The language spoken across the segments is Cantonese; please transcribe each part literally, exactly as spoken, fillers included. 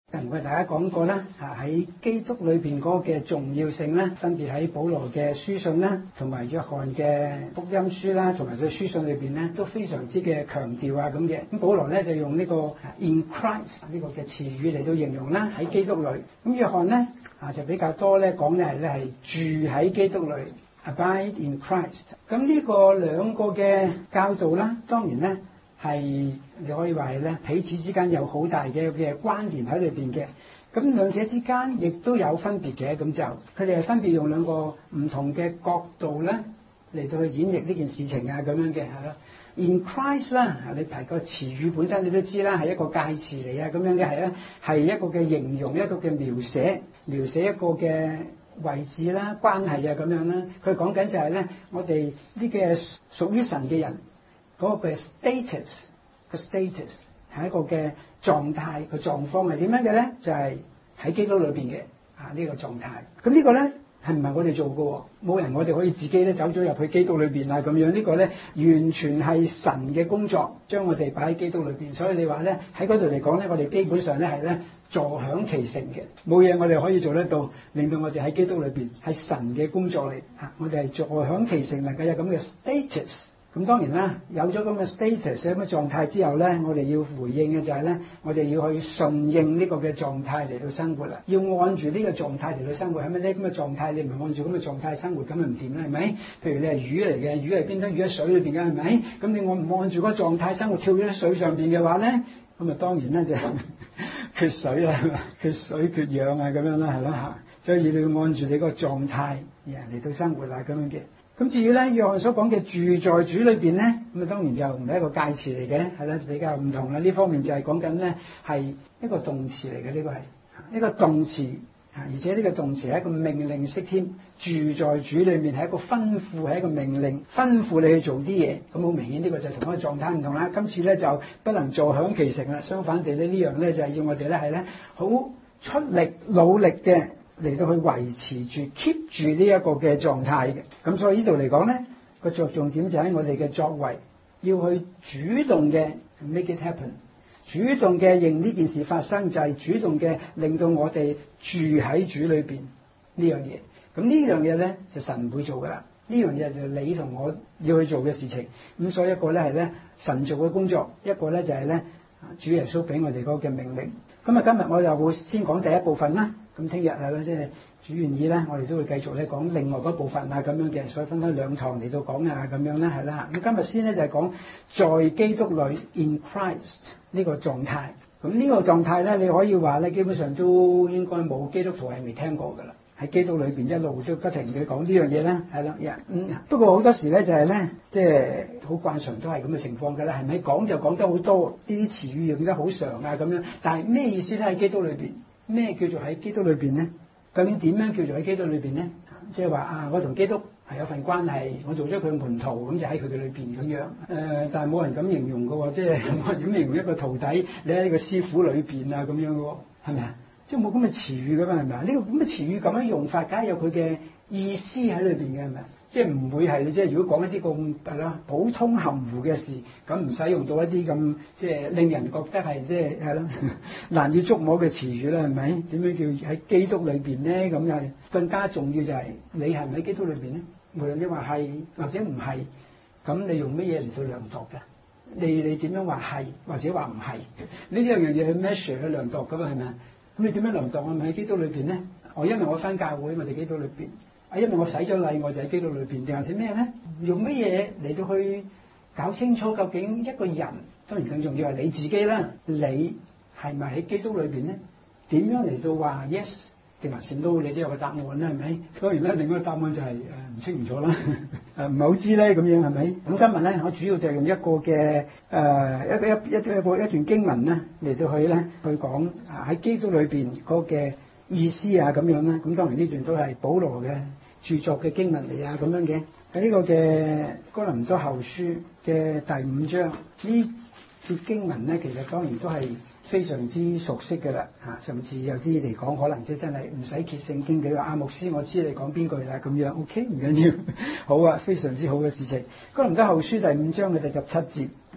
同我哋大家講過啦，啊喺基督裏邊嗰個嘅重要性咧，分別喺保羅嘅書信啦，同埋約翰嘅福音書啦，同埋佢書信裏邊咧都非常之嘅強調啊咁嘅。咁保羅咧就用呢個 in Christ 呢個嘅詞語嚟到形容啦，喺基督裏。咁約翰咧啊就比較多咧講嘅係咧係住喺基督裏 abide in Christ。咁呢個兩個嘅教導啦，當然咧係你可以話係咧彼此之間有好大嘅嘅關聯喺裏邊嘅。咁兩者之間亦都有分別嘅，咁就佢哋係分別用兩個唔同嘅角度咧嚟到去演繹呢件事情啊咁樣嘅係咯。In Christ 啦，你提個詞語本身你都知啦，係一個介詞嚟啊咁樣嘅係咧，係一個嘅形容，一個嘅描寫，描寫一個嘅位置啦、關係啊咁樣啦。佢講緊就係咧，我哋呢嘅屬於神嘅人嗰個嘅 status，個 status 係一個嘅狀態，個狀況係點樣嘅咧？就係喺基督裏邊嘅啊呢個狀態。咁呢個咧係唔係我哋做嘅？冇人我哋可以自己咧走咗入去基督裏邊啊咁樣。呢個咧完全係神嘅工作，將我哋擺喺基督裏邊。所以你話咧喺嗰度嚟講咧，我哋基本上咧係咧坐享其成嘅，冇嘢我哋可以做得到，令到我哋喺基督裏邊係神嘅工作嚟嚇。我哋係坐享其成，能夠有咁嘅 status。咁當然啦，有咗咁嘅 status 咁嘅狀態之後咧，我哋要回應嘅就係咧，我哋要去順應呢個嘅狀態嚟到生活啦。要按住呢個狀態嚟到生活，係咪呢？咁嘅狀態你唔係按住咁嘅狀態生活，咁咪唔掂啦，係咪？譬如你係魚嚟嘅，魚係邊度？魚喺水裏邊嘅，係咪？咁你我唔按住嗰個狀態生活，跳咗喺水上邊嘅話咧，咁啊當然咧就缺水啦，缺水缺氧啊咁樣啦，係咯嚇。所以你要按住你個狀態嚟到生活啦咁樣嘅。咁至於咧，約翰所講嘅住在主裏邊咧，咁啊當然就唔係一個介詞嚟嘅，係啦，比較唔同啦。呢方面就係講緊咧係一個動詞嚟嘅，呢個係一個動詞，而且呢個動詞係一個命令式添。住在主裏面係一個吩咐，係一個命令，吩咐你去做啲嘢。咁好明顯呢個就同一個狀態唔同啦。今次咧就不能坐享其成啦，相反地咧呢樣咧就係要我哋咧係咧好出力努力嘅。嚟到去維持住 keep 住呢一個嘅狀態嘅，咁所以呢度嚟講咧個着重點就喺我哋嘅作為，要去主動嘅 make it happen， 主動嘅認呢件事發生，就係、是、主動嘅令到我哋住喺主裏邊呢樣嘢。咁呢樣嘢咧就神唔會做噶啦，呢樣嘢就你同我要去做嘅事情。咁所以一個咧係咧神做嘅工作，一個咧就係咧主耶穌俾我哋嗰個嘅命令。咁啊今日我又會先講第一部分啦。咁聽日係咯，即係主願意咧，我哋都會繼續咧講另外嗰部分啊咁樣嘅，所以分開兩堂嚟到講啊咁樣啦，係啦。咁今日先咧就係講在基督裏 in Christ 呢個狀態。咁呢個狀態咧，你可以話咧，基本上都應該冇基督徒係未聽過㗎啦。喺基督裏邊一路都不停嘅講呢樣嘢啦，係啦，嗯。不過好多時咧就係咧，即係好慣常都係咁嘅情況㗎啦，係咪？講就講得好多，呢啲詞語用得好常啊咁樣，但係咩意思咧？喺基督裏邊？咩叫做喺基督裏邊咧？究竟點樣叫做喺基督裏邊咧？即係話啊，我同基督係有份關係，我做咗佢門徒，咁就喺佢嘅裏邊咁樣。誒、呃，但係冇人咁形容嘅喎，即係冇人咁形容一個徒弟，你喺呢個師傅裏邊啊咁樣嘅喎，係咪啊？即係冇咁嘅詞語㗎嘛，係咪啊？呢個咁嘅詞語咁樣用法，梗係有佢嘅意思喺裏邊嘅，係咪啊？即係唔會係即係如果講一啲咁係啦普通含糊嘅事，咁唔使用到一啲咁即係令人覺得係即係係咯難以捉摸嘅詞語啦，係咪？點樣叫喺基督裏邊咧？咁又係更加重要就係你係唔喺基督裏邊咧？無論你話係或者唔係，咁你用乜嘢嚟到量度㗎？你你點樣話係或者話唔係？呢兩樣嘢去 measure 去量度㗎嘛，係咪啊？咁你點樣量度我咪喺基督裏邊咧？我因為我返教會，我哋基督裏邊。啊，因為我洗咗禮，我就喺基督裏邊，定係寫咩咧？用乜嘢嚟到去搞清楚究竟一個人，當然更重要係你自己啦。你係咪喺基督裏邊咧？點樣嚟到話 yes 定還是 no？你都有個答案啦，係咪？當然啦，另外一個答案就係誒唔清唔楚啦，誒唔係好知咧咁樣係咪？咁今日咧，我主要就係用一個嘅誒、呃、一一一一個一段經文咧嚟到去咧去講啊喺基督裏邊嗰嘅意思啊咁樣啦。咁當然呢段都係保羅嘅著作嘅經文嚟啊，咁樣嘅喺呢個嘅哥林多後書嘅第五章呢節經文咧，其實當然都係非常之熟悉嘅啦嚇，甚至有啲嚟講可能即真係唔使揭聖經嘅話，阿牧師我知你講邊句啦咁樣 ，OK 唔緊要，好啊，非常之好嘅事情。哥林多後書第五章嘅第十七節，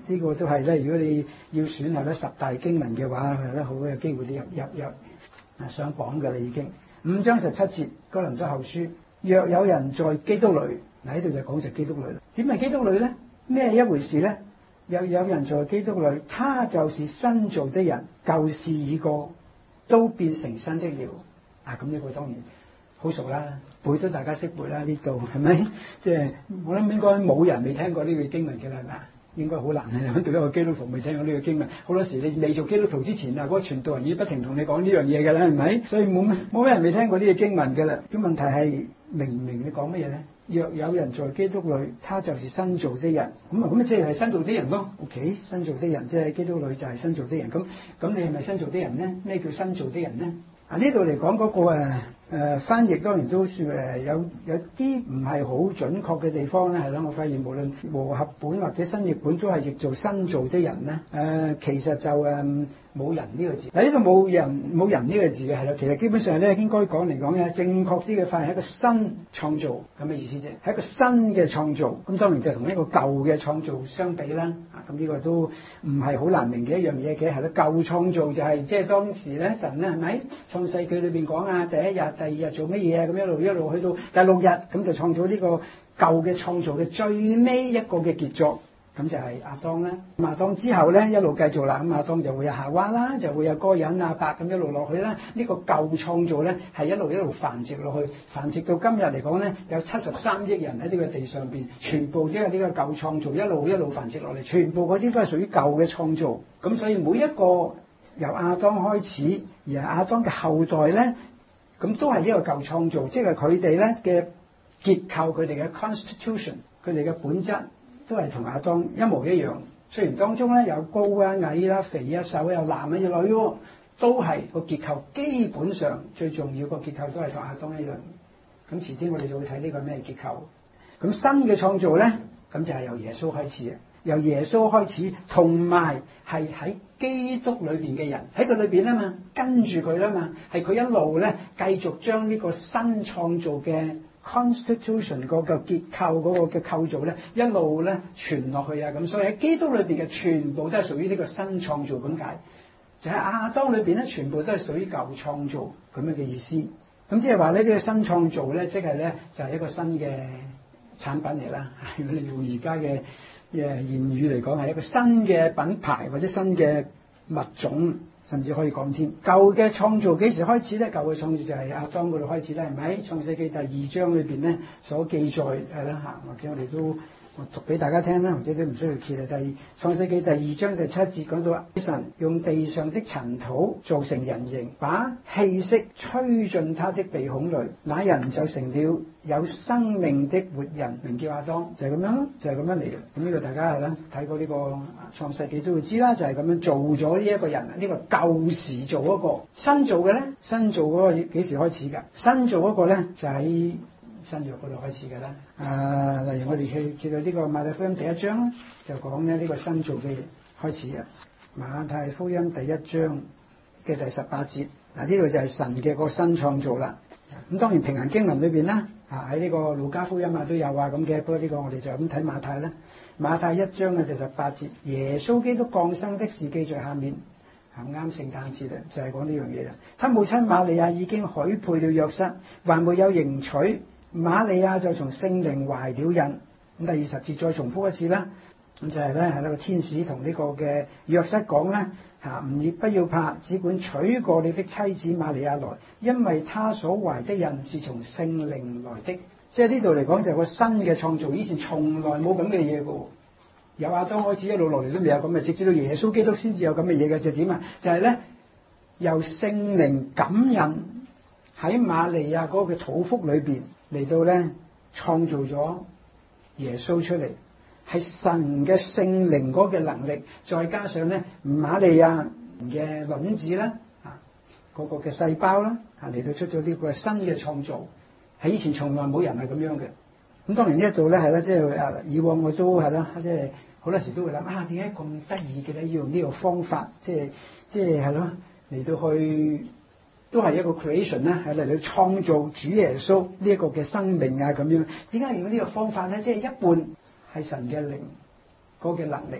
呢個都係咧，如果你要選係咧十大經文嘅話，係咧好有機會你入入入啊上榜㗎啦已經。五章十七節哥林多後書，若有人在基督裏，嗱喺度就講就基督裏啦。點係基督裏咧？咩一回事咧？又有人在基督裏，他就是新造的人，舊事已過，都變成新的了。啊，咁呢個當然好熟啦，背都大家識背啦，呢度係咪？即係我諗應該冇人未聽過呢句經文嘅啦，係咪啊？應該好難啊！讀一個基督徒未聽過呢個經文，好多時你未做基督徒之前啊，嗰個傳道人已經不停同你講呢樣嘢㗎啦，係咪？所以冇冇咩人未聽過呢個經文㗎啦。咁問題係明唔明你講乜嘢咧？若有人在基督裏，他就是新造的人。咁啊，咁啊，即係新造的人咯。OK， 新造的人即係基督裏就係新造的人。咁咁你係咪新造的人咧？咩叫新造的人咧？啊，呢度嚟講嗰個誒誒翻譯當然都算誒有有啲唔係好準確嘅地方咧，係啦。我發現無論和合本或者新譯本都係譯做新造的人咧。誒、呃，其實就誒冇人呢個字。喺呢度冇人冇人呢個字嘅係啦。其實基本上咧應該講嚟講咧，正確啲嘅翻譯係一個新創造咁嘅意思啫，係一個新嘅創造。咁當然就同一個舊嘅創造相比啦。啊，咁呢個都唔係好難明嘅一樣嘢嘅，係啦。舊創造就係、是、即係當時咧神咧係咪創世記裏邊講啊，第一日、第二日做乜嘢啊？咁一路一路去到第六日，咁就創造呢個舊嘅創造嘅最尾一個嘅傑作，咁就係亞當啦。亞當之後咧一路繼續啦，咁亞當就會有夏娃啦，就會有該隱亞伯咁一路落去啦。呢、這個舊創造咧係一路一路繁殖落去，繁殖到今日嚟講咧有七十三億人喺呢個地上邊，全部都係呢個舊創造一路一路繁殖落嚟，全部嗰啲都係屬於舊嘅創造。咁所以每一個由亞當開始，而係亞當嘅後代咧，咁都係呢個舊創造，即係佢哋咧嘅結構，佢哋嘅 constitution， 佢哋嘅本質都係同亞當一模一樣。雖然當中咧有高啊、矮啦、肥啊、瘦啊、有男啊、有女喎，都係個結構基本上最重要個結構都係同亞當一樣。咁遲啲我哋就會睇呢個咩結構。咁新嘅創造咧，咁就係由耶穌開始嘅。由耶穌開始，同埋係喺基督裏邊嘅人喺佢裏邊啊嘛，跟住佢啦嘛，係佢一路咧繼續將呢個新創造嘅 constitution 嗰個結構嗰個嘅構造咧，一路咧傳落去啊，咁所以喺基督裏邊嘅全部都係屬於呢個新創造咁解，就喺亞當裏邊咧全部都係屬於舊創造咁樣嘅意思。咁即係話咧呢個新創造咧，即係咧就係一個新嘅產品嚟啦。如果你用而家嘅嘅言語嚟講，係一個新嘅品牌或者新嘅物種，甚至可以講添。舊嘅創造幾時開始咧？舊嘅創造就係亞當嗰度開始啦，係咪？創世記第二章裏邊咧所記載係啦嚇，或者我哋都我讀俾大家聽啦，或者都唔需要揭啦。第二創世記第二章第七節講到，神用地上的塵土造成人形，把氣息吹進他的鼻孔裏，那人就成了有生命的活人，名叫亞當，就係、是、咁樣咯，就係、是、咁樣嚟嘅。咁呢個大家係啦，睇過呢個創世記都會知啦，就係、是、咁樣做咗呢一個人，呢、這個舊時做嗰個新做嘅咧，新做嗰個幾時開始㗎？新做嗰個咧就喺新約嗰度開始㗎啦。啊，例如我哋去見到呢個馬太福音第一章就講咧呢個新造嘅開始啊。馬太福音第一章嘅第十八節，嗱呢度就係神嘅個新創造啦。咁當然平行經文裏邊啦，啊喺呢個路加福音啊都有啊咁嘅，不過呢個我哋就咁睇馬太啦。馬太一章嘅第十八節，耶穌基督降生的事記在下面，啱啱聖誕節啦，就係講呢樣嘢啦。他母親瑪利亞已經許配了約瑟，還沒有迎娶，瑪利亞就從聖靈懷了孕。咁第二十節再重複一次啦，咁就係咧係呢個天使同呢個嘅約瑟講咧嚇，唔要不要怕，只管娶過你的妻子瑪利亞來，因為她所懷的孕是從聖靈來的。即係呢度嚟講就係個新嘅創造，以前從來冇咁嘅嘢嘅喎。由亞當開始一路落嚟都未有咁嘅，直至到耶穌基督先至有咁嘅嘢嘅。就點啊？就係咧由聖靈感孕喺瑪利亞嗰個嘅肚腹裏邊嚟到咧創造咗耶穌出嚟，係神嘅聖靈嗰個能力，再加上咧瑪利亞嘅卵子啦啊嗰個嘅細胞啦啊嚟到出咗呢個新嘅創造。喺以前從來冇人係咁樣嘅。咁當然呢一度咧係啦，即係啊以往我都係啦，即係好多時都會諗啊點解咁得意嘅咧？要用呢個方法，即係即係係咯嚟到去都係一個 creation 啦，係嚟到創造主耶穌呢一個嘅生命啊咁樣。點解用呢個方法咧？即係一半係神嘅靈嗰個嘅能力，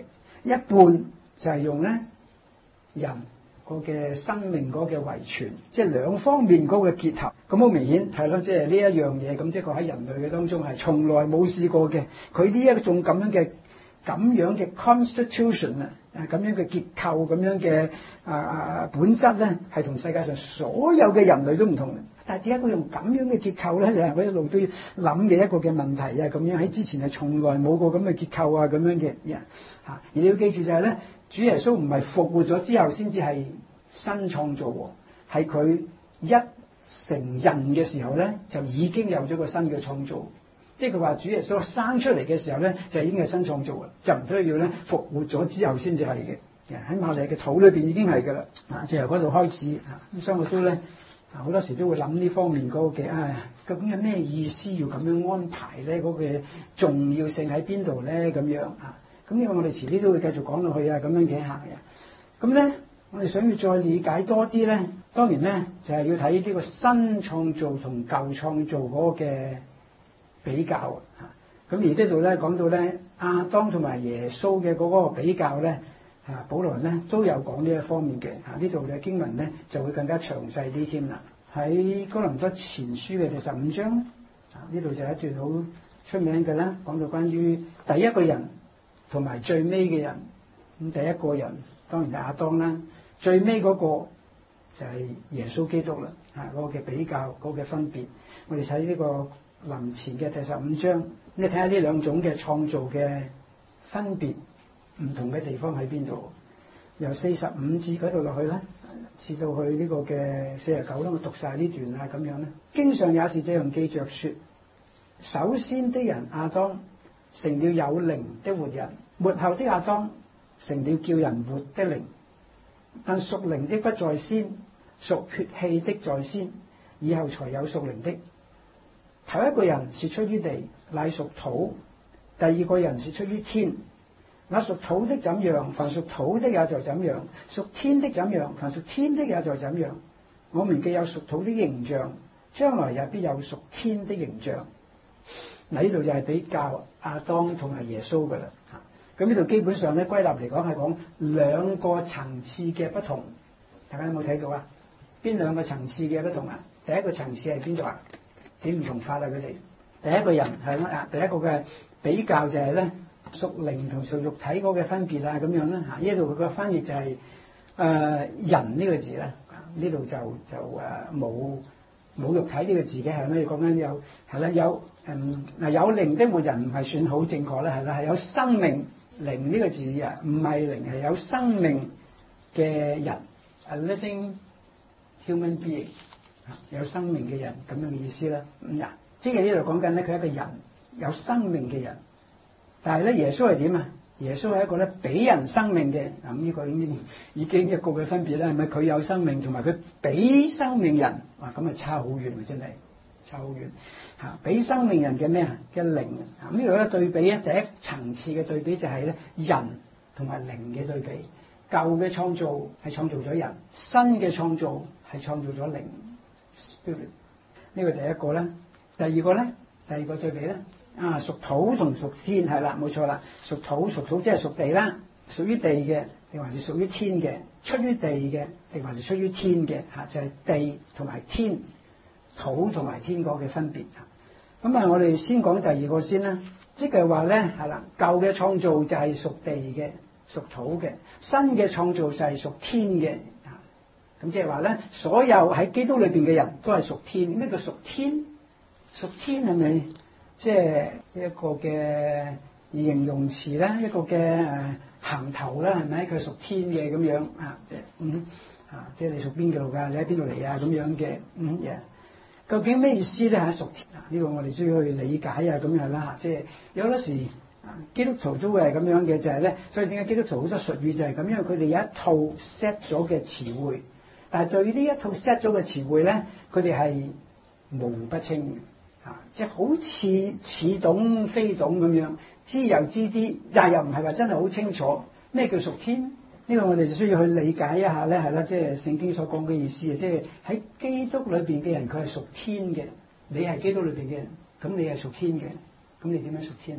一半就係用咧人個嘅生命嗰嘅遺傳，即係兩方面嗰個結合。咁好明顯係咯，即係呢一樣嘢，咁即係佢喺人類嘅當中係從來冇試過嘅。佢呢一種咁樣嘅咁樣嘅 constitution 啊，咁樣嘅結構，咁樣嘅啊啊本質咧，係同世界上所有嘅人類都唔同嘅。但係點解佢用咁樣嘅結構咧？就係我一路都要諗嘅一個嘅問題啊！咁樣喺之前係從來冇過咁嘅結構啊，咁樣嘅人嚇。而你要記住就係咧，主耶穌唔係復活咗之後先至係新創造喎，係佢一成人嘅時候咧，就已經有咗個新嘅創造。即係佢話主耶穌生出嚟嘅時候咧，就已經係新創造啦，就唔需要咧復活咗之後先至係嘅。喺瑪利亞嘅肚裏邊已經係㗎啦，啊，就由嗰度開始啊。咁所以我都咧。好多時都會諗呢方面嗰個嘅，唉，究竟有咩意思要咁樣安排咧？嗰個重要性喺邊度咧？咁樣啊，咁呢個我哋遲啲都會繼續講落去啊，咁樣嘅嚇嘅。咁咧，我哋想要再理解多啲咧，當然咧就係要睇呢個新創造同舊創造嗰個嘅比較啊。咁而呢度咧講到咧亞當同埋耶穌嘅嗰個比較咧。啊，保羅咧都有講呢一方面嘅，啊呢度嘅經文咧就會更加詳細啲添啦。喺哥林多前書嘅第十五章，啊呢度就係一段好出名嘅啦，講到關於第一個人同埋最尾嘅人。咁第一個人當然係亞當啦，最尾嗰個就係耶穌基督啦。啊嗰個嘅比較，嗰個嘅分別，我哋睇呢個林前嘅第十五章，你睇下呢兩種嘅創造嘅分別。唔同嘅地方喺邊度？由四十五節嗰度落去咧，至到去呢個嘅四十九啦，我讀晒呢段啊咁樣咧。經上也是這樣記着說：首先的人亞當成了有靈的活人，末後的亞當成了叫人活的靈。但屬靈的不在先，屬血氣的在先，以後才有屬靈的。頭一個人是出於地，乃屬土；第二個人是出於天。那屬土的怎樣，凡屬土的也就怎樣；屬天的怎樣，凡屬天的也就怎樣。我們既有屬土的形象，將來也必有屬天的形象。嗱，呢度就係比較亞當同埋耶穌噶啦。咁呢度基本上咧歸納嚟講係講兩個層次嘅不同。大家有冇睇到啊？邊兩個層次嘅不同啊？第一個層次係邊度啊？點唔同法啊？佢哋第一個人係啦啊，第一個嘅比較就係咧。屬靈同屬肉體嗰個分別啊，咁樣啦嚇。呢度佢個翻譯就係、是、誒、呃、人呢個字咧，呢度就就誒冇冇肉體呢個字嘅係咩？講緊有係啦，有誒嗱有靈的活人唔係算好正確啦，係啦，係有生命靈呢個字啊，唔係靈係有生命嘅人 ，a living human being 有生命嘅人咁樣嘅意思啦。嗱，即係呢度講緊咧，佢係一個人有生命嘅人。但係咧，耶穌係點啊？耶穌係一個咧俾人生命嘅，咁呢個已經已經一個嘅分別啦，係咪？佢有生命，同埋佢俾生命人，哇！咁啊差好遠啊，真係差好遠嚇！俾生命人嘅咩啊？嘅靈啊！咁呢度咧對比咧，第一層次嘅對比就係咧人同埋靈嘅對比。舊嘅創造係創造咗人，新嘅創造係創造咗靈 spirit。呢個第一個咧，第二個咧，第二個對比咧。啊，屬土同屬天係啦，冇錯啦。屬土屬土即係屬地啦，屬於地嘅定還是屬於天嘅？出於地嘅定還是出於天嘅？嚇，就係地同埋天，土同埋天國嘅分別嚇。咁啊，我哋先講第二個先啦，即係話咧係啦，舊嘅創造就係屬地嘅、屬土嘅，新嘅創造就係屬天嘅嚇。咁即係話咧，所有喺基督裏邊嘅人都係屬天。咩叫屬天？屬天係咪？即係一個嘅形容詞啦，一個嘅誒銜頭啦，係咪？佢屬天嘅咁樣啊，嗯啊，即係你屬邊度㗎？你喺邊度嚟啊？咁樣嘅嗯嘢，究竟咩意思咧？嚇，屬天啊？呢個我哋需要去理解啊，咁樣啦嚇。即係有好多時基督徒都會係咁樣嘅，就係咧，所以點解基督徒好多術語就係咁？因為佢哋有一套 set 咗嘅詞彙，但係對於呢一套 set 咗嘅詞彙咧，佢哋係模糊不清。啊！即係好似似懂非懂咁樣，知又知啲，但係又唔係話真係好清楚咩叫屬天？呢個我哋就需要去理解一下咧，係啦，即係聖經所講嘅意思啊！即係喺基督裏邊嘅人，佢係屬天嘅，你係基督裏邊嘅人，咁你係屬天嘅，咁你點樣屬天啊？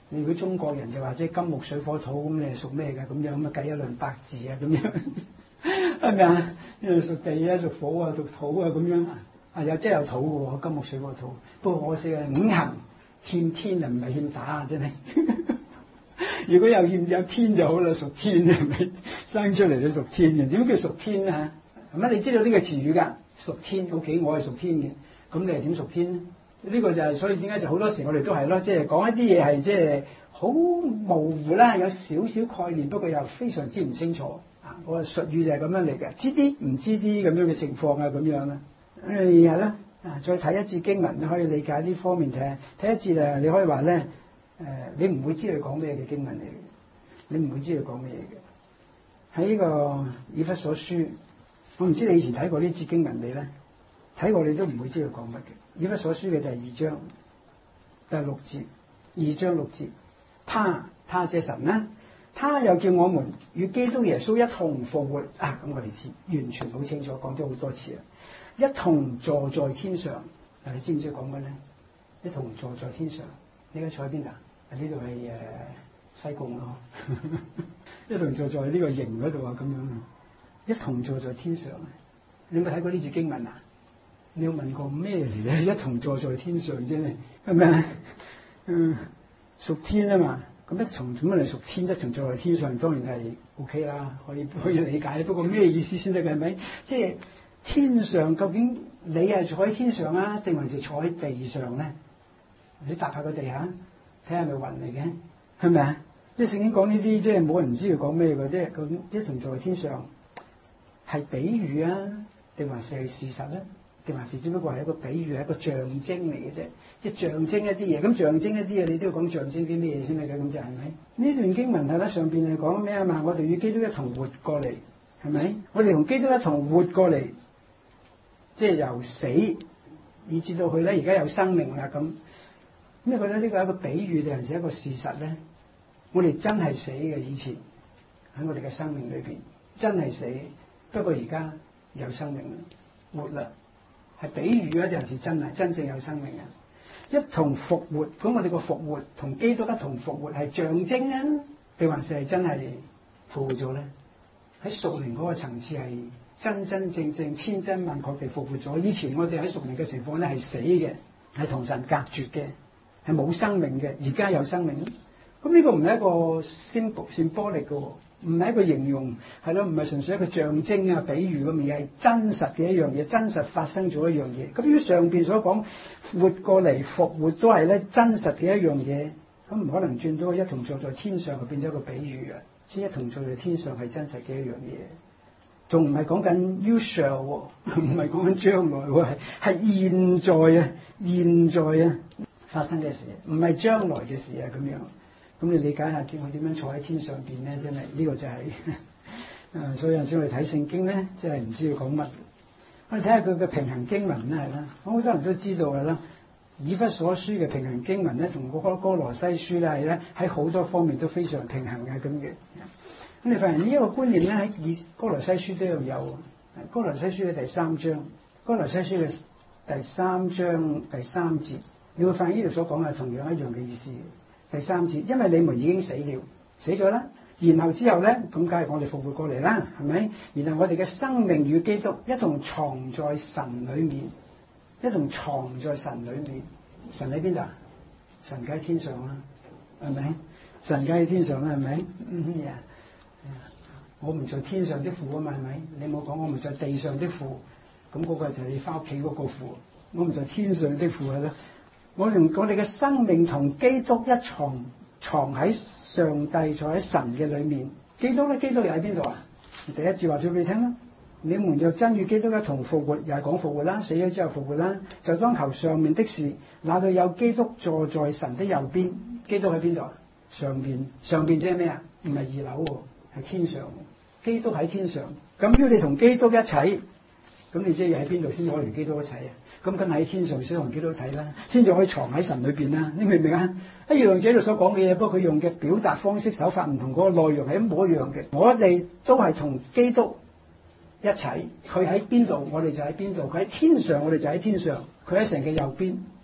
你如果中國人就話即係金木水火土，咁你係屬咩嘅？咁樣咁啊計一輪八字啊，咁樣係咪啊？呢度屬地啊，屬火啊，屬土啊，咁樣啊，有即係有土嘅喎，金木水火土。不過可惜啊，五行欠天啊，唔係欠打啊，真係。如果有欠有天就好啦，屬天係咪？生出嚟都屬天嘅，點叫屬天啊？係咪？你知道呢個詞語㗎？屬天 ，OK，我係屬天嘅，咁你係點屬天咧？呢個就係、是、所以點解就好多時我哋都係咯，即係講一啲嘢係即係好模糊啦，有少少概念，不過又非常之唔清楚啊！我個術語就係咁樣嚟嘅，知啲唔知啲咁樣嘅情況啊，咁樣啦。誒係啦，啊再睇一節經文，你可以理解呢方面睇睇一節啊，你可以話咧誒，你唔會知佢講咩嘅經文嚟嘅，你唔會知佢講咩嘢嘅。喺呢個以弗所書，我唔知你以前睇過呢節經文未咧？睇過你都唔會知佢講乜嘅。以弗所書嘅第二章第六節，二章六節，他他即神啦，他又叫我們與基督耶穌一同復活啊！咁我哋知完全好清楚，講咗好多次啦。一同坐在天上，嗱你知唔知講乜咧？一同坐在天上，你而家坐喺邊度？呢度係誒西貢咯，一同坐在呢個營嗰度啊，咁樣啊，一同坐在天上。你有冇睇過呢節經文啊？你有問過咩嚟咧？一同坐在天上啫，係咪啊？嗯，屬天啊嘛，咁一同做乜嚟屬天？一同坐在天上，當然係 O K 啦，可以可以理解。不過咩意思先得嘅？係咪？即係天上究竟你係坐喺天上啊，定還是坐喺地上咧？你踏下個地下，睇下係咪雲嚟嘅？係咪啊？即係聖經講呢啲，即係冇人知佢講咩嘅啫。究竟一同坐喺天上係比喻啊，定還是係事實咧？定還是只不過係一個比喻，係一個象徵嚟嘅啫，即係象徵一啲嘢。咁象徵一啲嘢，你都要講象徵啲咩嘢先得嘅？咁就係咪？呢段經文係啦，上邊係講咩啊嘛？我哋與基督一同活過嚟，係咪？我哋同基督一同活過嚟，即係由死以至到佢咧，而家有生命啦咁。咁你覺得呢個係一個比喻定係一個事實咧？我哋真係死嘅，以前喺我哋嘅生命裏邊真係死，不過而家有生命啦，活啦。係比喻啊，定係真係真正有生命啊？一同復活，咁我哋個復活同基督一同復活係象徵啊，定還是係真係復活咗咧？喺屬靈嗰個層次係真真正正千真萬確地復活咗。以前我哋喺屬靈嘅情況咧係死嘅，係同神隔絕嘅，係冇生命嘅。而家有生命，咁呢個唔係一個 symbol symbolic 嘅。唔係一個形容，係咯，唔係純粹一個象徵啊、比喻咁，而係真實嘅一樣嘢，真實發生咗一樣嘢。咁於上邊所講活過嚟復活都係咧真實嘅一樣嘢，咁唔可能轉到一同坐在天上，就變咗一個比喻啊！先一同坐在天上係真實嘅一樣嘢，仲唔係講緊 you shall， 唔係講緊將來喎，係係現在啊，現在啊發生嘅事，唔係將來嘅事啊咁樣。咁你理解下點佢點樣坐喺天上邊咧？真係呢、這個就係、是、誒，所以有陣時我哋睇聖經咧，真係唔知佢講乜。我哋睇下佢嘅平衡經文咧，係啦，好多人都知道嘅啦。以弗所書嘅平衡經文咧，同哥哥羅西書咧係咧喺好多方面都非常平衡嘅咁嘅。咁你發現呢一個觀念咧喺以哥羅西書都有有。哥羅西書嘅第三章，哥羅西書嘅第三章第三節，你會發現呢度所講係同樣一樣嘅意思。第三節，因為你們已經死了，死咗啦。然後之後咧，咁梗係我哋復活過嚟啦，係咪？然後我哋嘅生命與基督一同藏在神裏面，一同藏在神裏面。神喺邊度？神梗喺天上啦，係咪？神梗喺天上啦，係咪？嗯呀，我們在天上的父啊嘛，係咪？你冇講我們在地上的父，咁嗰個就係你翻屋企嗰個父。我們在天上的父係啦。我用我哋嘅生命同基督一藏藏喺上帝，坐喺神嘅裏面。基督咧，基督又喺邊度啊？第一節話咗俾你聽啦。你們若真與基督一同復活，又係講復活啦，死咗之後復活啦，就當求上面的事，那裏有基督坐在神的右邊。基督喺邊度啊？上邊，上邊即係咩啊？唔係二樓喎，係天上。基督喺天上。咁如果你同基督一齊，咁你即係要喺邊度先可以同基督一齊啊？咁梗係喺天上先同基督睇啦，先至可以藏喺神裏邊啦。你明唔明啊？一樣者度所講嘅嘢，不過佢用嘅表達方式手法唔同，嗰個內容係一模一樣嘅。我哋都係同基督一齊，佢喺邊度，我哋就喺邊度；佢喺天上，我哋就喺天上；佢喺神嘅右邊，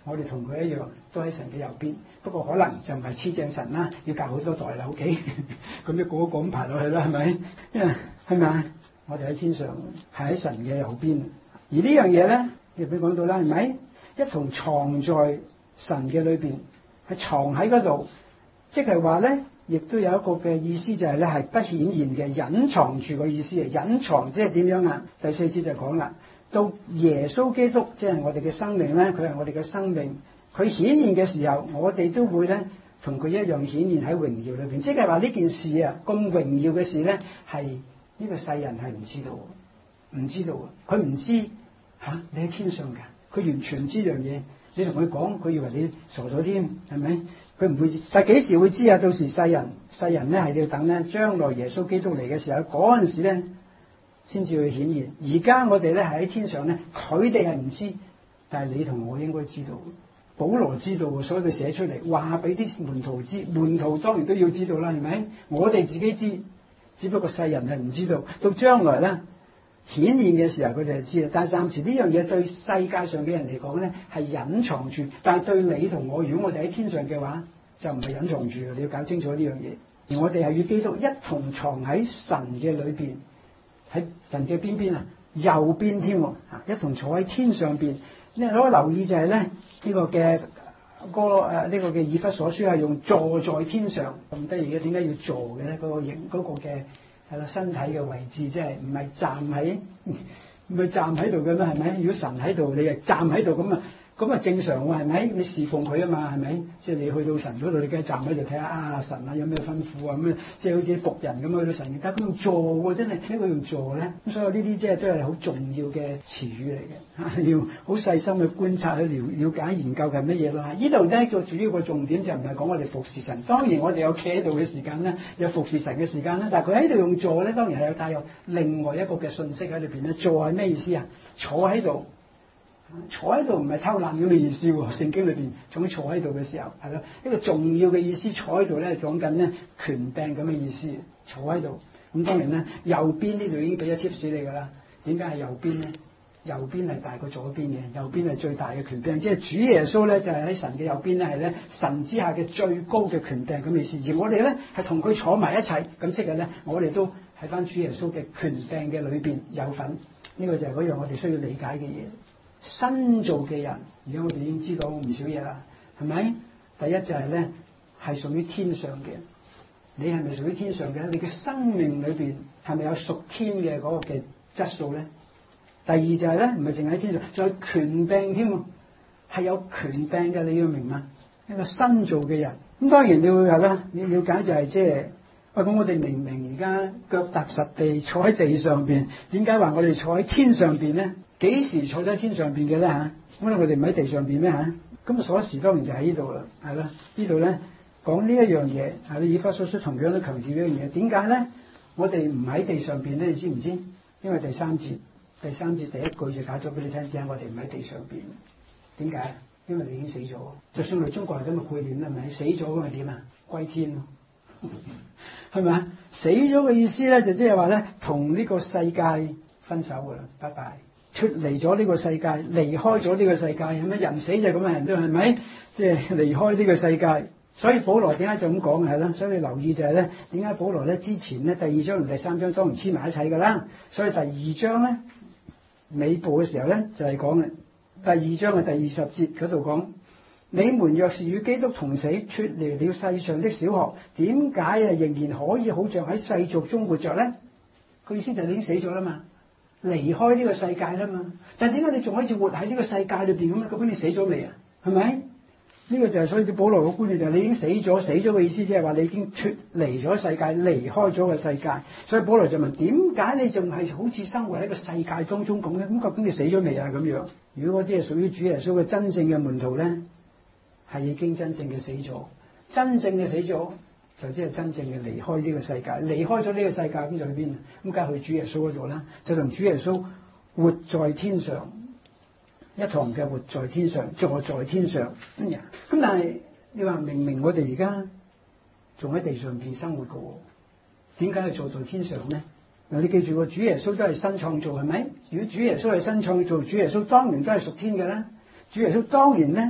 我哋同佢一樣，都喺神嘅右邊。不過可能就唔係黐正神啦，要隔好多代啦。O K， 咁一個一個咁排落去啦，係咪？因為係咪啊？我哋喺天上係喺神嘅右邊，而呢樣嘢咧，亦俾講到啦，係咪？一同藏在神嘅裏邊，係藏喺嗰度，即係話咧，亦都有一個嘅意思就係咧，係不顯現嘅，隱藏住個意思啊！隱藏即係點樣啊？第四節就講啦，到耶穌基督即係我哋嘅生命咧，佢係我哋嘅生命，佢顯現嘅時候，我哋都會咧同佢一樣顯現喺榮耀裏邊。即係話呢件事啊，咁榮耀嘅事咧，係呢個世人係唔知道，唔知道啊！佢唔知吓、啊、你喺天上㗎。佢完全唔知樣嘢，你同佢講，佢以為你傻咗添，係咪？佢唔會知，但係幾時會知啊？到時世人，世人咧係要等咧，將來耶穌基督嚟嘅時候，嗰陣時咧先至會顯現。而家我哋咧係喺天上咧，佢哋係唔知，但係你同我應該知道。保羅知道，所以佢寫出嚟話俾啲門徒知，門徒當然都要知道啦，係咪？我哋自己知，只不過世人係唔知道，到將來咧顯現嘅時候，佢哋就知啦。但係暫時呢樣嘢對世界上嘅人嚟講咧，係隱藏住；但係對你同我，如果我哋喺天上嘅話，就唔係隱藏住。你要搞清楚呢樣嘢。而我哋係與基督一同藏喺神嘅裏邊，喺神嘅邊邊啊，右邊添啊，一同坐喺天上邊。你可以留意就係咧呢、這個嘅個誒呢個嘅以弗所書係用坐在天上咁得意嘅，點解要坐嘅咧？嗰、那個形嗰、那個嘅。係啦，身體嘅位置即係唔係站喺唔係站喺度嘅咩？係咪？如果神喺度，你係站喺度咁啊，咁啊正常喎，係咪？你侍奉佢啊嘛，係咪？即係你去到神嗰度，你梗係站喺度睇下啊神啊有咩吩咐啊咁啊，即係好似僕人咁去到神，但係佢用坐喎，真係點解用坐咧？咁所有呢啲即係都係好重要嘅詞語嚟嘅，要好細心去觀察去了了解研究係乜嘢咯。呢度咧個主要個重點就唔係講我哋服侍神，當然我哋有企喺度嘅時間咧，有服侍神嘅時間啦。但係佢喺度用坐咧，當然係有帶有另外一個嘅信息喺裏邊咧。坐係咩意思啊？坐喺度。坐喺度唔係偷懶咁嘅意思喎，聖經裏邊總之坐喺度嘅時候係咯，一個重要嘅意思。坐喺度咧講緊咧權柄咁嘅意思，坐喺度。咁當然咧右邊呢度已經俾咗 tips 你㗎啦。點解係右邊咧？右邊係大過左邊嘅，右邊係最大嘅權柄，即係主耶穌咧就係喺神嘅右邊咧，係咧神之下嘅最高嘅權柄咁嘅意思。而我哋咧係同佢坐埋一齊，咁即係咧我哋都喺翻主耶穌嘅權柄嘅裏邊有份。呢個就係嗰樣我哋需要理解嘅嘢。新造嘅人，而家我哋已經知道唔少嘢啦，係咪？第一就係咧係屬於天上嘅，你係咪屬於天上嘅？你嘅生命裏邊係咪有屬天嘅嗰個嘅質素咧？第二就係咧唔係淨喺天上，仲有權柄添，係有權柄嘅，你要明嘛？一個新造嘅人，咁當然你會係啦，你了解就係即係，喂咁我哋明明而家腳踏實地坐喺地上邊，點解話我哋坐喺天上邊咧？幾時坐喺天上邊嘅咧嚇？咁我哋唔喺地上邊咩嚇？咁鎖匙當然就喺呢度啦，係啦，呢度咧講呢一樣嘢，係以弗所書同樣都強調呢樣嘢。點解咧？我哋唔喺地上邊咧？你知唔知？因為第三節，第三節第一句就解咗俾你聽，點解我哋唔喺地上邊？點解？因為你已經死咗。就算我哋中國人咁嘅概念啦，係咪？死咗咁係點啊？歸天咯，係咪啊？死咗嘅意思咧，就即係話咧，同呢個世界分手㗎啦，拜拜。脫離咗呢個世界，離開咗呢個世界，係咪？人死就咁嘅人都係咪？即係離開呢個世界。所以保羅點解就咁講係啦？所以你留意就係咧，點解保羅咧之前咧第二章同第三章當然黐埋一齊㗎啦。所以第二章咧尾部嘅時候咧就係講嘅第二章嘅第二十節嗰度講：你們若是與基督同死，脫離了世上的小學，點解啊仍然可以好像喺世俗中活着咧？佢意思就係你已經死咗啦嘛。離開呢個世界啦嘛，但係點解你仲可以活喺呢個世界裏邊咁啊？究竟你死咗未啊？係咪？呢個就係所以啲保羅嘅觀念就係你已經死咗，死咗嘅意思即係話你已經脫離咗世界，離開咗個世界。所以保羅就問：點解你仲係好似生活喺個世界當中咁咧？咁究竟你死咗未啊？咁樣，如果嗰啲係屬於主耶穌嘅真正嘅門徒咧，係已經真正嘅死咗，真正嘅死咗。就即係真正嘅離開呢個世界，離開咗呢個世界咁就去邊啊？咁梗係去主耶穌嗰度啦，就同主耶穌活在天上，一堂嘅活在天上，坐在天上。咁呀，咁但係你話明明我哋而家仲喺地上邊生活嘅，點解係坐在天上咧？嗱，你記住，主耶穌都係新創造，係咪？如果主耶穌係新創造，主耶穌當然都係屬天嘅啦。主耶穌當然咧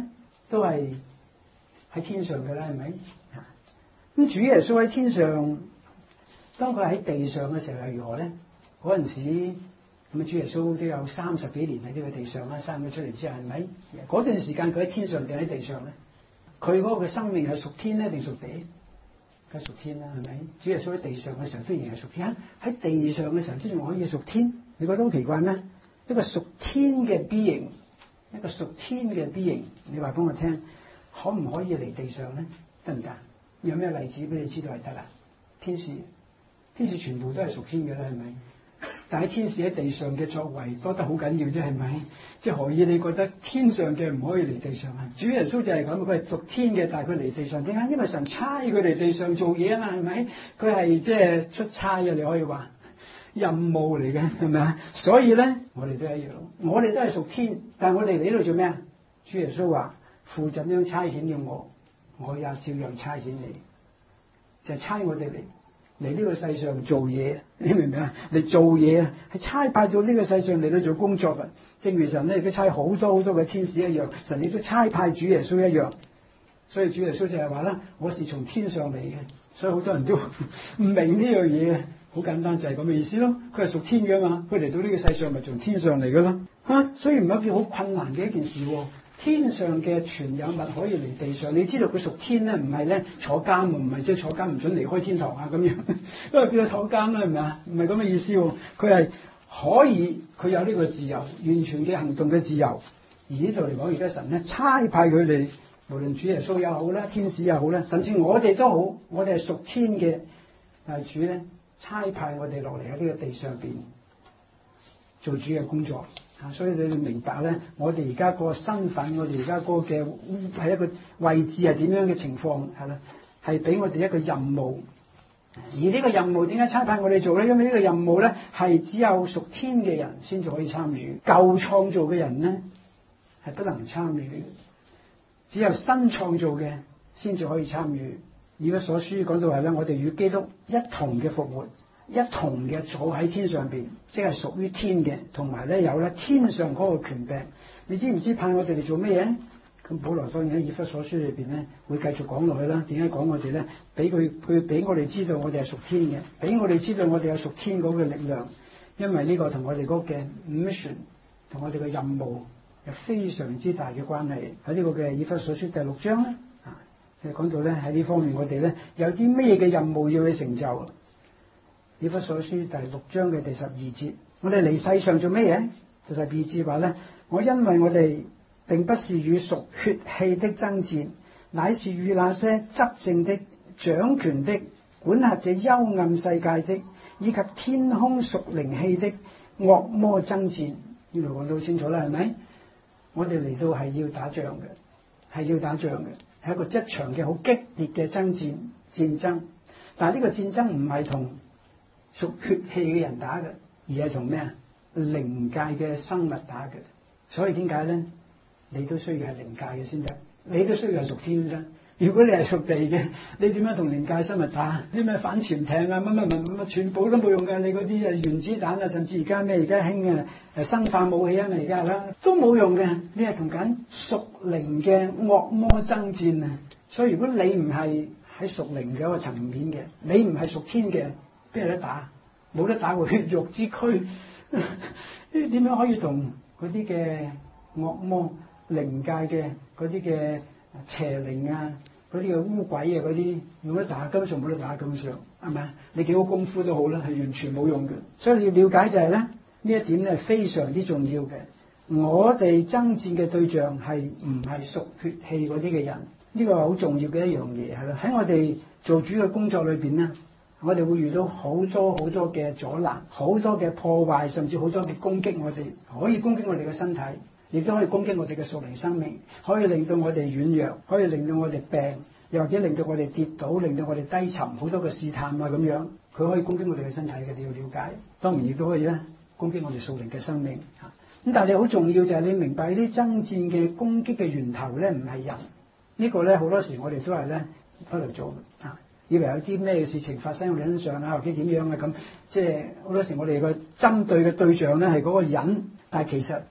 都係喺天上嘅啦，係咪？咁主耶穌喺天上，當佢喺地上嘅時候係如何咧？嗰陣時咁啊，主耶穌都有三十幾年喺呢個地上啦，生咗出嚟之後係咪？嗰段時間佢喺天上定喺地上咧？佢嗰個嘅生命係屬天咧定屬地？梗係屬天啦，係咪？主耶穌喺地上嘅時候雖然係屬天，喺地上嘅時候都仲可以屬天，你覺得好奇怪咩？一個屬天嘅 being，一個屬天嘅 being，你話俾我聽，可唔可以嚟地上咧？得唔得？有咩例子俾你知道係得啦？天使，天使全部都係屬天嘅啦，係咪？但係天使喺地上嘅作為多得好緊要啫，係咪？即係何以你覺得天上嘅唔可以嚟地上啊？主耶穌就係咁，佢係屬天嘅，但係佢嚟地上點解？因為神差佢嚟地上做嘢啊嘛，係咪？佢係即係出差啊，你可以話任務嚟嘅，係咪啊？所以咧，我哋都一樣，我哋都係屬天，但係我哋嚟呢度做咩啊？主耶穌話：父怎樣差遣了我，我也照樣差遣你，就係、是、差我哋嚟。嚟呢個世上做嘢，你明唔明啊？嚟做嘢啊，係差派到呢個世上嚟到做工作嘅。正如神咧，亦都差好多好多嘅天使一樣，神亦都差派主耶穌一樣。所以主耶穌就係話啦：我是從天上嚟嘅。所以好多人都唔明呢樣嘢，好簡單就係咁嘅意思咯。佢係屬天嘅嘛，佢嚟到呢個世上咪從天上嚟嘅咯。嚇、啊，所以唔係一件好困難嘅一件事喎。天上嘅全有物可以嚟地上，你知道佢屬天咧，唔係咧坐監，唔係即係坐監唔准離開天堂啊咁樣，因為變咗坐監啦，係咪啊？唔係咁嘅意思喎，佢係可以，佢有呢個自由，完全嘅行動嘅自由。而呢度嚟講，而家神咧差派佢哋，無論主耶穌又好啦，天使又好啦，甚至我哋都好，我哋係屬天嘅，但係主咧差派我哋落嚟喺呢個地上邊做主嘅工作。啊，所以你哋明白咧，我哋而家個身份，我哋而家個嘅係一個位置係點樣嘅情況，係啦，係俾我哋一個任務。而呢個任務點解差派我哋做咧？因為呢個任務咧係只有屬天嘅人先至可以參與，舊創造嘅人咧係不能參與嘅，只有新創造嘅先至可以參與。以弗所書講到係咧，我哋與基督一同嘅復活。一同嘅坐喺天上邊，即係屬於天嘅，同埋咧有咧天上嗰個權柄。你知唔知派我哋嚟做咩嘢？咁保羅當然喺以弗所書裏邊咧會繼續講落去啦。點解講我哋咧？俾佢佢俾我哋知道我哋係屬天嘅，俾我哋知道我哋有屬天嗰個力量。因為呢個同我哋嗰嘅 mission 同我哋嘅任務有非常之大嘅關係。喺呢個嘅以弗所書第六章咧啊，佢講到咧喺呢方面我哋咧有啲咩嘅任務要去成就。以弗所書第六章嘅第十二節，我哋嚟世上做咩嘢？第十二節話咧，我因為我哋並不是與屬血氣的爭戰，乃是與那些執政的、掌權的、管轄這幽暗世界的，以及天空屬靈氣的惡魔爭戰。呢度講到好清楚啦，係咪？我哋嚟到係要打仗嘅，係要打仗嘅，係一個一場嘅好激烈嘅爭戰戰爭。但係呢個戰爭唔係同屬血氣嘅人打嘅，而係同咩啊？靈界嘅生物打嘅。所以點解咧？你都需要係靈界嘅先得，你都需要係屬天嘅。如果你係屬地嘅，你點樣同靈界生物打？啲咩反潛艇啊，乜乜乜乜，全部都冇用㗎。你嗰啲啊原子彈啊，甚至而家咩而家興啊誒生化武器啊，咪而家啦都冇用嘅。你係同緊屬靈嘅惡魔爭戰啊！所以如果你唔係喺屬靈嘅一個層面嘅，你唔係屬天嘅，邊有得打？冇得打過血肉之軀，呢點樣可以同嗰啲嘅惡魔靈界嘅嗰啲嘅邪靈啊，嗰啲嘅污鬼啊，嗰啲用得打，根本上冇得打，根本上係咪啊？你幾好功夫都好啦，係完全冇用嘅。所以你要了解就係咧，呢一點咧係非常之重要嘅。我哋爭戰嘅對象係唔係屬血氣嗰啲嘅人？呢個係好重要嘅一樣嘢，係啦。喺我哋做主嘅工作裏邊咧，我哋會遇到好多好多嘅阻攔，好多嘅破壞，甚至好多嘅攻擊。我哋可以攻擊我哋嘅身體，亦都可以攻擊我哋嘅屬靈生命，可以令到我哋軟弱，可以令到我哋病，又或者令到我哋跌倒，令到我哋低沉，好多嘅試探啊咁樣。佢可以攻擊我哋嘅身體嘅，你要了解。當然亦都可以咧攻擊我哋屬靈嘅生命。咁但係你好重要就係你明白呢啲爭戰嘅攻擊嘅源頭咧，唔係人。呢個咧好多時我哋都係咧不能做啊。以為有啲咩事情發生喺我哋身上啊，或者點樣啊咁，即係好多時我哋個針對嘅對象咧係嗰個人，但係其實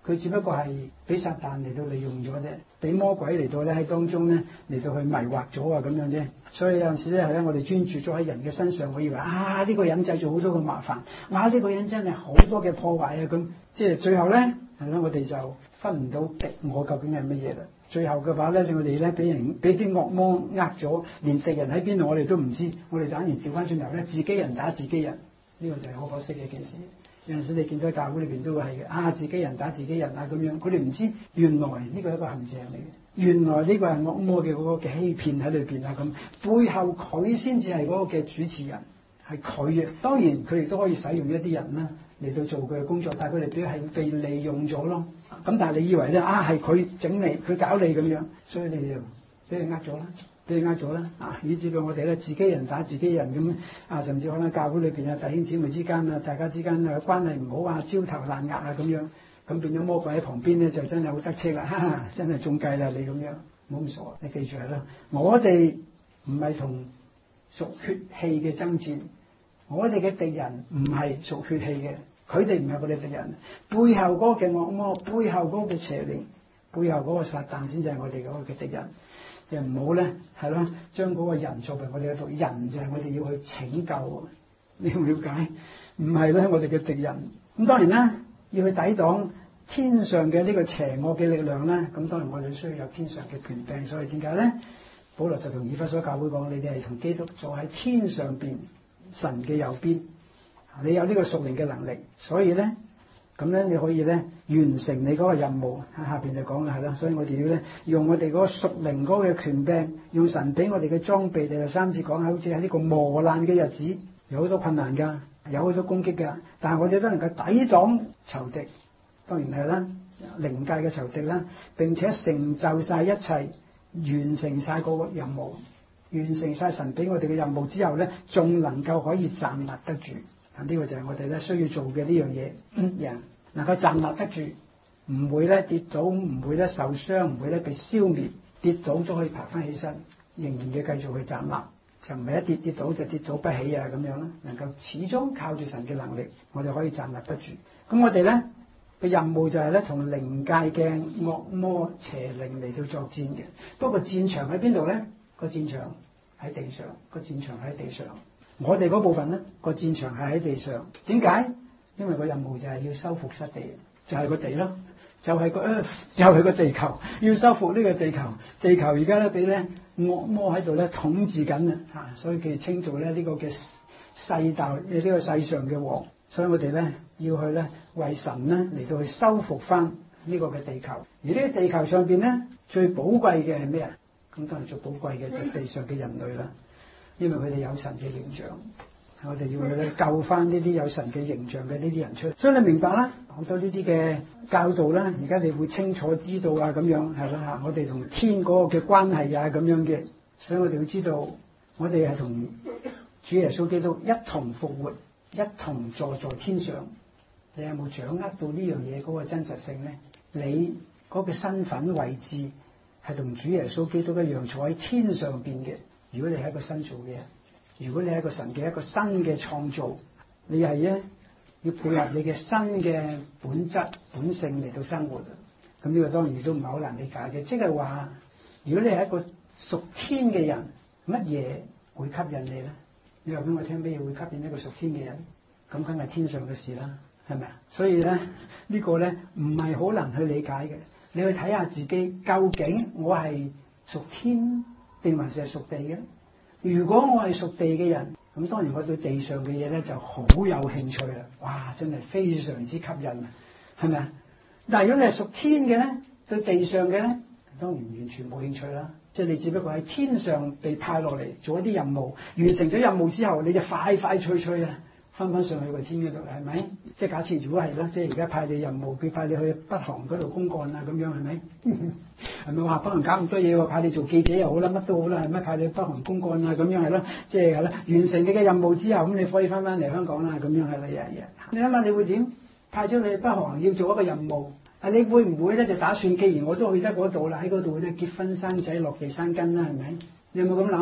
佢只不過係俾撒旦嚟到利用咗啫，俾魔鬼嚟到咧喺當中咧嚟到去迷惑咗啊咁樣啫。所以有陣時咧係咧，我哋專注咗喺人嘅身上，我以為啊呢、這個人製造好多嘅麻煩，哇呢、這個人真係好多嘅破壞啊咁，即係最後咧係啦，我哋就分唔到敵我究竟係乜嘢啦。最後嘅話咧，我哋咧俾人俾啲惡魔呃咗，連敵人喺邊度我哋都唔知，我哋等完調翻轉頭咧，自己人打自己人，呢、這個就係好可惜嘅一件事。有陣時你見到教會裏邊都會係嘅，啊自己人打自己人啊咁樣，佢哋唔知原來呢個係一個陷阱嚟嘅，原來呢個係惡魔嘅嗰個嘅欺騙喺裏邊啊咁，背後佢先至係嗰個嘅主持人，係佢嘅。當然佢亦都可以使用一啲人啦嚟到做佢嘅工作，但係佢哋表係被利用咗咯。咁但係你以為咧啊係佢整你，佢搞你咁樣，所以你就俾佢呃咗啦。俾佢呃咗啦，啊！以至到我哋咧自己人打自己人咁啊，甚至可能教會裏邊啊弟兄姊妹之間啊，大家之間啊關係唔好啊，焦頭爛額啊咁樣，咁變咗魔鬼喺旁邊咧就真係好得戚啦，哈哈！真係中計啦你咁樣，唔好咁傻，你記住係啦，我哋唔係同屬血氣嘅爭戰，我哋嘅敵人唔係屬血氣嘅，佢哋唔係我哋敵人，背後嗰個嘅惡魔，背後嗰個嘅邪靈，背後嗰個撒旦先至係我哋嗰個嘅敵人。就唔好咧，係咯，將嗰個人作為我哋嘅敵人，就係我哋要去拯救。你要了解，唔係咧我哋嘅敵人。咁當然啦，要去抵擋天上嘅呢個邪惡嘅力量咧。咁當然我哋需要有天上嘅權柄。所以點解咧？保羅就同以弗所教會講：你哋係同基督坐喺天上邊神嘅右邊，你有呢個屬靈嘅能力，所以咧。咁咧，你可以咧完成你嗰個任務。喺下邊就講啦，係啦，所以我哋要咧用我哋嗰個屬靈嗰個權柄，用神俾我哋嘅裝備。第三節講，好似喺呢個磨難嘅日子，有好多困難㗎，有好多攻擊㗎，但係我哋都能夠抵擋仇敵，當然係啦，靈界嘅仇敵啦，並且成就晒一切，完成晒嗰個任務，完成晒神俾我哋嘅任務之後咧，仲能夠可以站立得住。呢個就係我哋咧需要做嘅呢樣嘢，人能夠站立得住，唔會咧跌倒，唔會咧受傷，唔會咧被消滅，跌倒都可以爬翻起身，仍然嘅繼續去站立，就唔係一跌跌倒就跌倒不起啊咁樣啦。能夠始終靠住神嘅能力，我哋可以站立得住。咁我哋咧嘅任務就係咧同靈界嘅惡魔邪靈嚟到作戰嘅。不過戰場喺邊度咧？個戰場喺地上，個戰場喺地上。我哋嗰部分咧，個戰場係喺地上。點解？因為個任務就係要修復失地，就係、是、個地咯，就係、是、個 Earth，就係個地球，要修復呢個地球。地球而家咧俾咧惡魔喺度咧統治緊啊！嚇，所以佢哋稱做咧呢個嘅世道，呢個世上嘅王。所以我哋咧要去咧為神咧嚟到去修復翻呢個嘅地球。而呢個地球上邊咧最寶貴嘅係咩啊？咁當然最寶貴嘅就係地上嘅人類啦。因為佢哋有神嘅形象，我哋要去咧救翻呢啲有神嘅形象嘅呢啲人出嚟。所以你明白啦，好多呢啲嘅教導啦，而家你會清楚知道啊，咁樣係啦嚇，我哋同天嗰個嘅關係啊，咁樣嘅，所以我哋要知道，我哋係同主耶穌基督一同復活，一同坐在天上。你有冇掌握到呢樣嘢嗰個真實性咧？你嗰個身份位置係同主耶穌基督一樣坐喺天上邊嘅。如果你係一個新造嘅人，如果你係一個神嘅一個新嘅創造，你係咧要配合你嘅新嘅本質本性嚟到生活。咁呢個當然都唔係好難理解嘅，即係話如果你係一個屬天嘅人，乜嘢會吸引你咧？你話俾我聽，咩嘢會吸引一個屬天嘅人？咁梗係天上嘅事啦，係咪啊？所以咧呢、呢個咧唔係好難去理解嘅。你去睇下自己，究竟我係屬天定還是係屬地嘅？如果我係屬地嘅人，咁當然我對地上嘅嘢咧就好有興趣啦。哇，真係非常之吸引啊，係咪啊？但係如果你係屬天嘅咧，對地上嘅咧，當然完全冇興趣啦。即係你只不過喺天上被派落嚟做一啲任務，完成咗任務之後，你就快快脆脆啊，翻返上去個天嗰度，係咪？即係假設如果係啦，即係而家派你任務，佢派你去北韓嗰度公幹啊，咁樣係咪？係咪話北韓搞咁多嘢喎？派你做記者又好啦，乜都好啦，係咪？派你去北韓公幹啊，咁樣係咯，即係係啦。完成你嘅任務之後，咁你可以翻返嚟香港啦，咁樣係啦，日日。你諗下，你會點？派咗你去北韓要做一個任務，啊，你會唔會咧就打算，既然我都去得嗰度啦，喺嗰度咧結婚生仔落地生根啦，係咪？你有冇咁諗？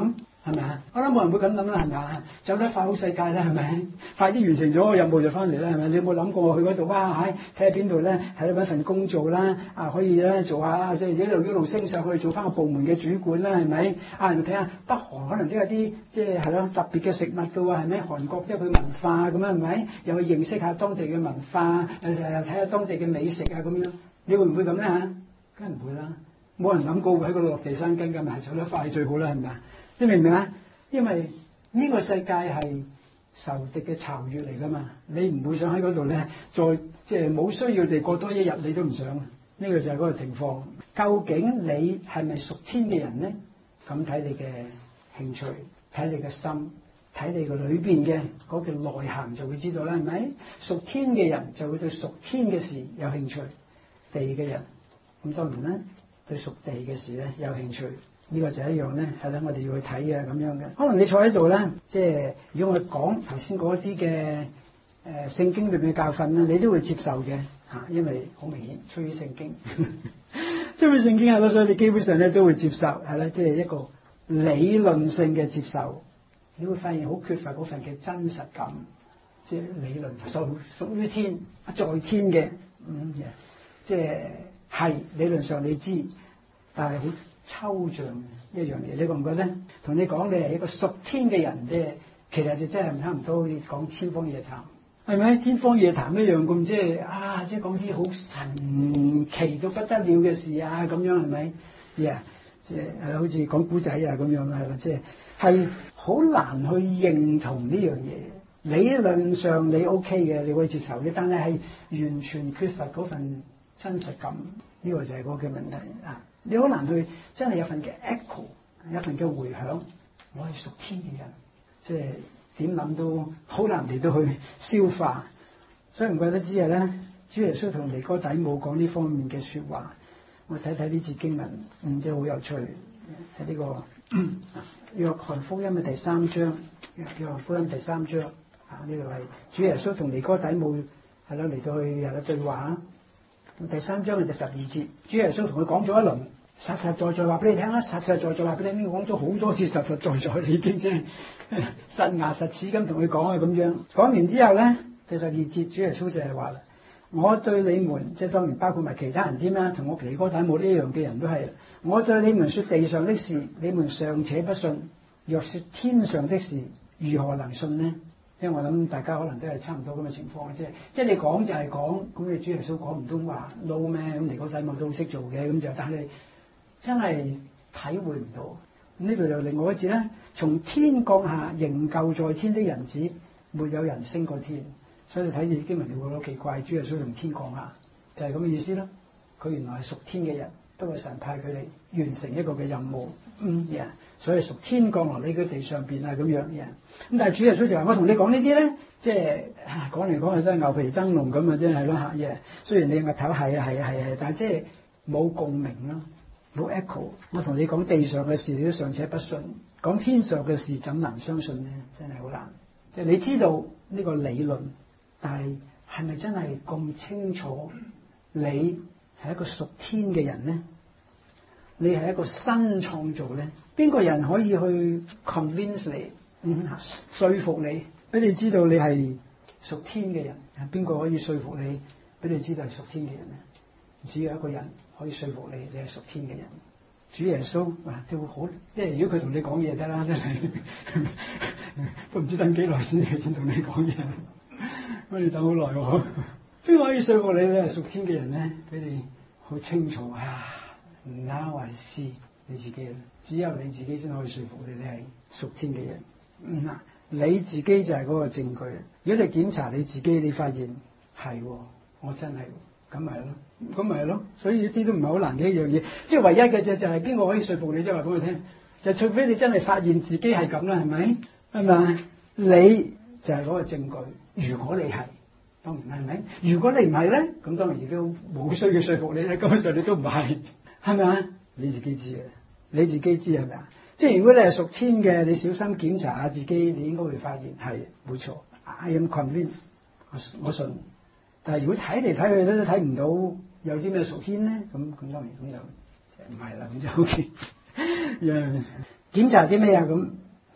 係咪啊？我諗冇人會咁諗啦，係咪啊？走得快好世界啦，係咪？快啲完成咗個任務就翻嚟啦，係咪？你有冇諗過去嗰度哇？喺睇下邊度咧，喺度揾份工做啦，啊可以咧做下即係一路一路升上去做翻個部門嘅主管啦，係咪？啊，睇下北韓可能都有啲即係係咯特別嘅食物㗎喎，係咪？韓國都有佢文化咁樣係咪？又去認識下當地嘅文化，誒睇下當地嘅美食啊咁樣，你會唔會咁咧嚇？梗係唔會啦，冇人諗過會喺嗰度落地生根㗎嘛，走得快最好啦，係咪啊？你明唔明啊？因為呢個世界係仇敵嘅巢穴嚟㗎嘛，你唔會想喺嗰度咧，再即係冇需要地過多一日，你都唔想。呢個就係嗰個情況。究竟你係咪屬天嘅人咧？咁睇你嘅興趣，睇你嘅心，睇你個裏邊嘅嗰個內涵就會知道啦，係咪？屬天嘅人就會對屬天嘅事有興趣，地嘅人咁當然啦，對屬地嘅事咧有興趣。呢個就一樣咧，係啦，我哋要去睇啊咁樣嘅。可能你坐喺度咧，即係如果我講頭先嗰啲嘅誒聖經裏面嘅教訓咧，你都會接受嘅嚇，因為好明顯出於聖經，出於聖經係咯，所以你基本上咧都會接受係啦，即係一個理論性嘅接受。你會發現好缺乏嗰份嘅真實感，即係理論屬屬於天在天嘅，嗯嘅，即係係理論上你知，但係好抽象一樣嘢，你覺唔覺得？同你講你係一個屬天嘅人啫，其實就真係差唔多好似講天方夜譚，係咪？天方夜譚一樣咁，即係啊，即係講啲好神奇到不得了嘅事啊，咁樣係咪？呀，即係好似講古仔啊咁樣係啦，即係係好難去認同呢樣嘢。理論上你 OK 嘅，你可以接受嘅，但係係完全缺乏嗰份真實感，呢、這個就係嗰個問題啊！你好難去真係有份嘅 echo， 有份嘅迴響。我係屬天嘅人，即係點諗都好難嚟到去消化。所以唔怪得知係咧，主耶穌同尼哥底母講呢方面嘅説話。我睇睇呢節經文，嗯，真係好有趣。喺呢、這個約翰福音嘅第三章，約翰福音第三章啊，呢度係主耶穌同尼哥底母係咯嚟到去有個對話。第三章嘅第十二節，主耶穌同佢講咗一輪，實實在在話俾你聽啦，實實在在話俾你聽，講咗好多次，實實在在你已經即係實牙實齒咁同佢講啊咁樣。講完之後咧，第十二節，主耶穌就係話啦：我對你們，即係當然包括埋其他人添啦，同我尼哥底母呢一樣嘅人都係。我對你們説地上的事，你們尚且不信；若説天上的事，如何能信呢？即係我諗大家可能都係差唔多咁嘅情況嘅啫。即係你講就係講，咁你主耶穌講唔通話撈咩？咁尼哥底母都識做嘅，咁就但係真係體會唔到。呢度又另外一節咧，從天降下仍舊在天的人子，沒有人升過天。所以睇住經文你會覺得奇怪，主耶穌從天降下就係咁嘅意思咯。佢原來係屬天嘅人，不過神派佢哋完成一個嘅任務。嗯呀，所以屬天降落呢個地上邊啊咁樣嘅。咁但係主耶穌就話：我同你講呢啲咧，即係講嚟講去都係牛皮燈籠咁啊，真係咯嚇嘢。雖然你額頭係啊係啊係啊，但係即係冇共鳴咯，冇 echo。我同你講地上嘅事，你都尚且不信，講天上嘅事怎能相信呢？真係好難。即係你知道呢個理論，但係係咪真係咁清楚？你係一個屬天嘅人呢？你係一個新創造咧？邊個人可以去 convince 你，嗯，說服你，俾你知道你係屬天嘅人？邊個可以說服你，俾你知道係屬天嘅人咧？只有一個人可以說服你，你係屬天嘅人。主耶穌啊，都好，即係如果佢同你講嘢得啦，真係都唔知等幾耐先先同你講嘢。咁你等好耐喎？邊個可以說服你咧係屬天嘅人咧？俾你好清楚啊！Now I see你自己啦，只有你自己先可以說服你，你係屬天嘅人。嗯嗱，你自己就係嗰個證據。如果你檢查你自己，你發現係，我真係，咁咪係咯，咁咪係咯。所以一啲都唔係好難嘅一樣嘢。即係唯一嘅就就係邊個可以說服你，即係話俾佢聽，就除非你真係發現自己係咁啦，係咪？係咪？你就係嗰個證據。如果你係，當然係咪？如果你唔係咧，咁當然亦都冇需要說服你咧。根本上你都唔係。係咪啊？你自己知嘅，你自己知係咪啊？即係如果你係屬天嘅，你小心檢查下自己，你應該會發現係冇錯。I am convinced，我我信。但係如果睇嚟睇去都睇唔到有啲咩屬天咧，咁咁當然咁就唔係啦，咁就 OK。檢查啲咩啊？咁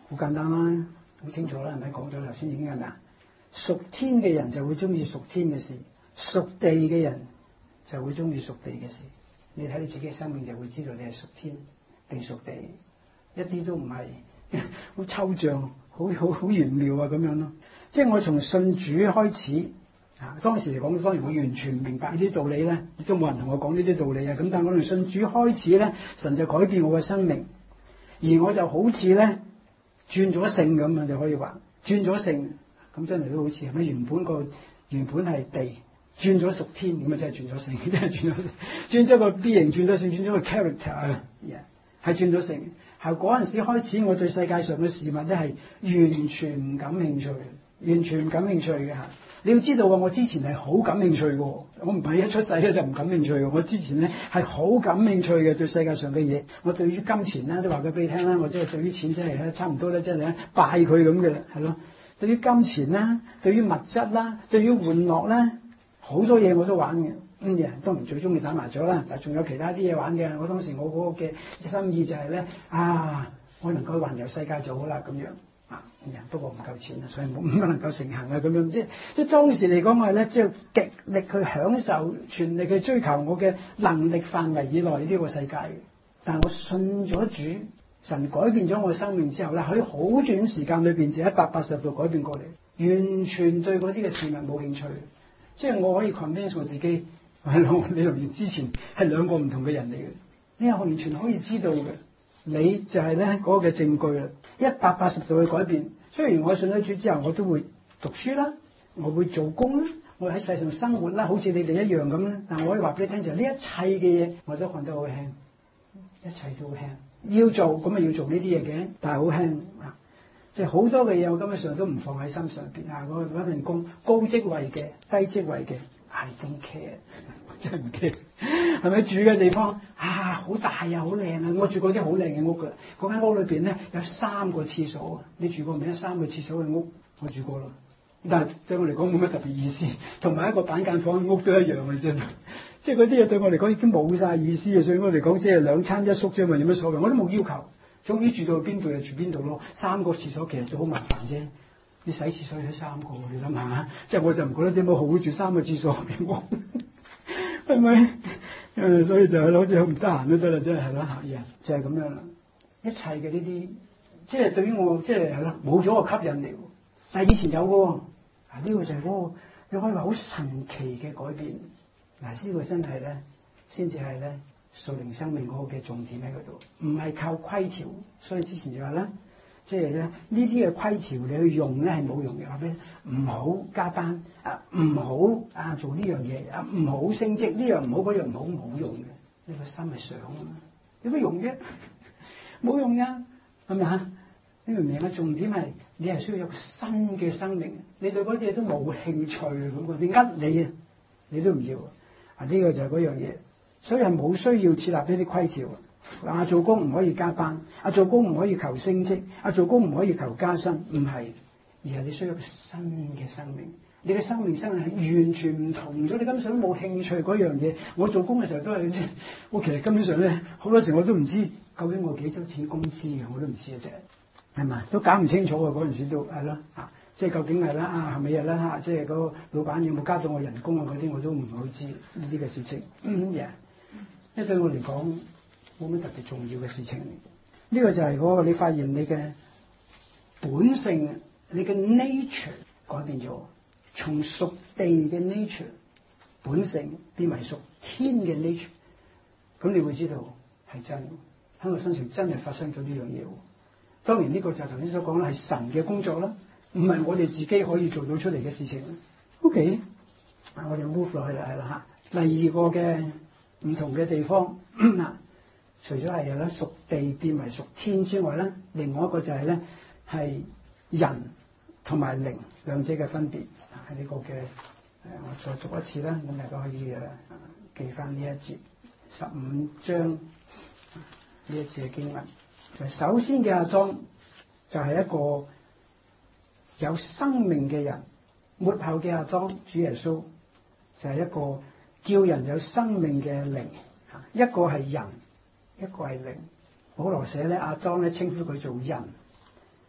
好簡單啦，好清楚啦，係咪講咗頭先已經係咪啊？屬天嘅人就會中意屬天嘅事，屬地嘅人就會中意屬地嘅事。你睇你自己嘅生命就會知道你係屬天定屬地，一啲都唔係好抽象，好好好玄妙啊咁樣咯。即係我從信主開始啊，當時嚟講當然我完全唔明白呢啲道理咧，亦都冇人同我講呢啲道理啊。咁但係我從信主開始咧，神就改變我嘅生命，而我就好似咧轉咗性咁啊，就可以話轉咗性。咁真係都好似係咪原本個原本係地轉咗屬天，咁啊真係轉咗性，真係轉咗性，轉咗個 B 型，轉咗性，轉咗個 character 啊，係轉咗性。係嗰陣時開始，我對世界上嘅事物咧係完全唔感興趣，完全唔感興趣嘅嚇。你要知道喎，我之前係好感興趣嘅，我唔係一出世咧就唔感興趣嘅。我之前咧係好感興趣嘅對世界上嘅嘢。我對於金錢啦，都話佢俾你聽啦，我即係對於錢真係咧差唔多咧，即係咧拜佢咁嘅啦，係咯。對於金錢啦，對於物質啦，對於玩樂啦，好多嘢我都玩嘅。嗯，當然最中意打麻雀啦，但仲有其他啲嘢玩嘅。我當時我嗰個嘅心意就係咧，啊，我能夠環遊世界就好啦咁樣啊。不過唔夠錢啊，所以冇唔能夠成行啊咁樣。即係即係當時嚟講，我係咧即係極力去享受，全力去追求我嘅能力範圍以內呢個世界。但係我信咗主。神改變咗我嘅生命之後咧，喺好短時間裏邊就一百八十度改變過嚟，完全對嗰啲嘅事物冇興趣。即係我可以 convince 我自己，係咯，你同之前係兩個唔同嘅人嚟嘅。你係完全可以知道嘅，你就係咧嗰個嘅證據啦。一百八十度去改變。雖然我信咗主之後，我都會讀書啦，我會做工啦，我喺世上生活啦，好似你哋一樣咁啦。但我可以話俾你聽，就係呢一切嘅嘢，我都看得好輕，一切都好輕。要做咁啊，要做呢啲嘢嘅，但係好輕啊！即係好多嘅嘢，我根本上都唔放喺心上邊啊！我嗰份工高職位嘅、低職位嘅，I don't care，真係唔 care。係咪住嘅地方啊？好大啊，好靚啊！我住過啲好靚嘅屋㗎，嗰間屋裏邊咧有三個廁所。你住過未？三個廁所嘅屋，我住過啦。但係對我嚟講冇乜特別意思，同埋一個板間房嘅屋都一樣嘅啫。即係嗰啲嘢對我嚟講已經冇晒意思啊！所以我嚟講即係兩餐一宿啫嘛，有乜所謂？我都冇要求，總之住到邊度就住邊度咯。三個廁所其實都好麻煩啫，你洗廁所要三個，你諗下，即係我就唔覺得點解好住三個廁所嘅屋，係咪？誒，所以就係好似好唔得閒都得啦，真係係啦，客人就係咁樣啦。一切嘅呢啲，即係對於我即係係咯，冇咗個吸引力。但係以前有嘅，啊呢個就係嗰個你可以話好神奇嘅改變。嗱，呢個真係咧，先至係咧屬靈生命嗰個嘅重點喺嗰度，唔係靠規條。所以之前就話咧，即係咧呢啲嘅規條你去用咧係冇用嘅。話俾你唔好加班啊，唔好啊做呢樣嘢啊，唔好升職呢樣唔好，嗰樣唔好，冇用嘅。你個心係想啊嘛，有乜用啫？冇用㗎，係咪啊？你明唔明啊？重點係你係需要有個新嘅生命，你對嗰啲嘢都冇興趣咁，你呃你啊，你都唔要。啊！呢個就係嗰樣嘢，所以係冇需要設立呢啲規條。啊，做工唔可以加班，啊，做工唔可以求升職，啊，做工唔可以求加薪，唔係，而係你需要一個新嘅生命。你嘅生命生命係完全唔同咗，你根本上都冇興趣嗰樣嘢。我做工嘅時候都係即係，我其實根本上咧好多時我都唔知究竟我幾多錢工資嘅，我都唔知嘅啫，係咪？都搞唔清楚啊！嗰陣時都係咯啊。即係究竟係啦啊，係咪日啦嚇？即係嗰個老闆有冇加到我人工啊？嗰啲我都唔好知呢啲嘅事情。嗯呀，因為對我嚟講冇乜特別重要嘅事情。呢個就係嗰個你發現你嘅本性，你嘅 nature 改變咗，從屬地嘅 nature 本性變為屬天嘅 nature。咁你會知道係真喺我身上真係發生咗呢樣嘢。當然呢個就係頭先所講啦，係神嘅工作啦。唔係我哋自己可以做到出嚟嘅事情。OK，啊，我哋 move 落去啦，係啦嚇。第二個嘅唔同嘅地方，除咗係咧屬地變為屬天之外咧，另外一個就係咧係人同埋靈兩者嘅分別。喺呢個嘅誒，我再讀一次啦，咁大家可以誒記翻呢一節十五章呢一節嘅經文。就首先嘅亞當就係一個有生命嘅人，末後嘅亞當主耶穌就係一個叫人有生命嘅靈，一個係人，一個係靈。保羅寫咧亞當咧稱呼佢做人，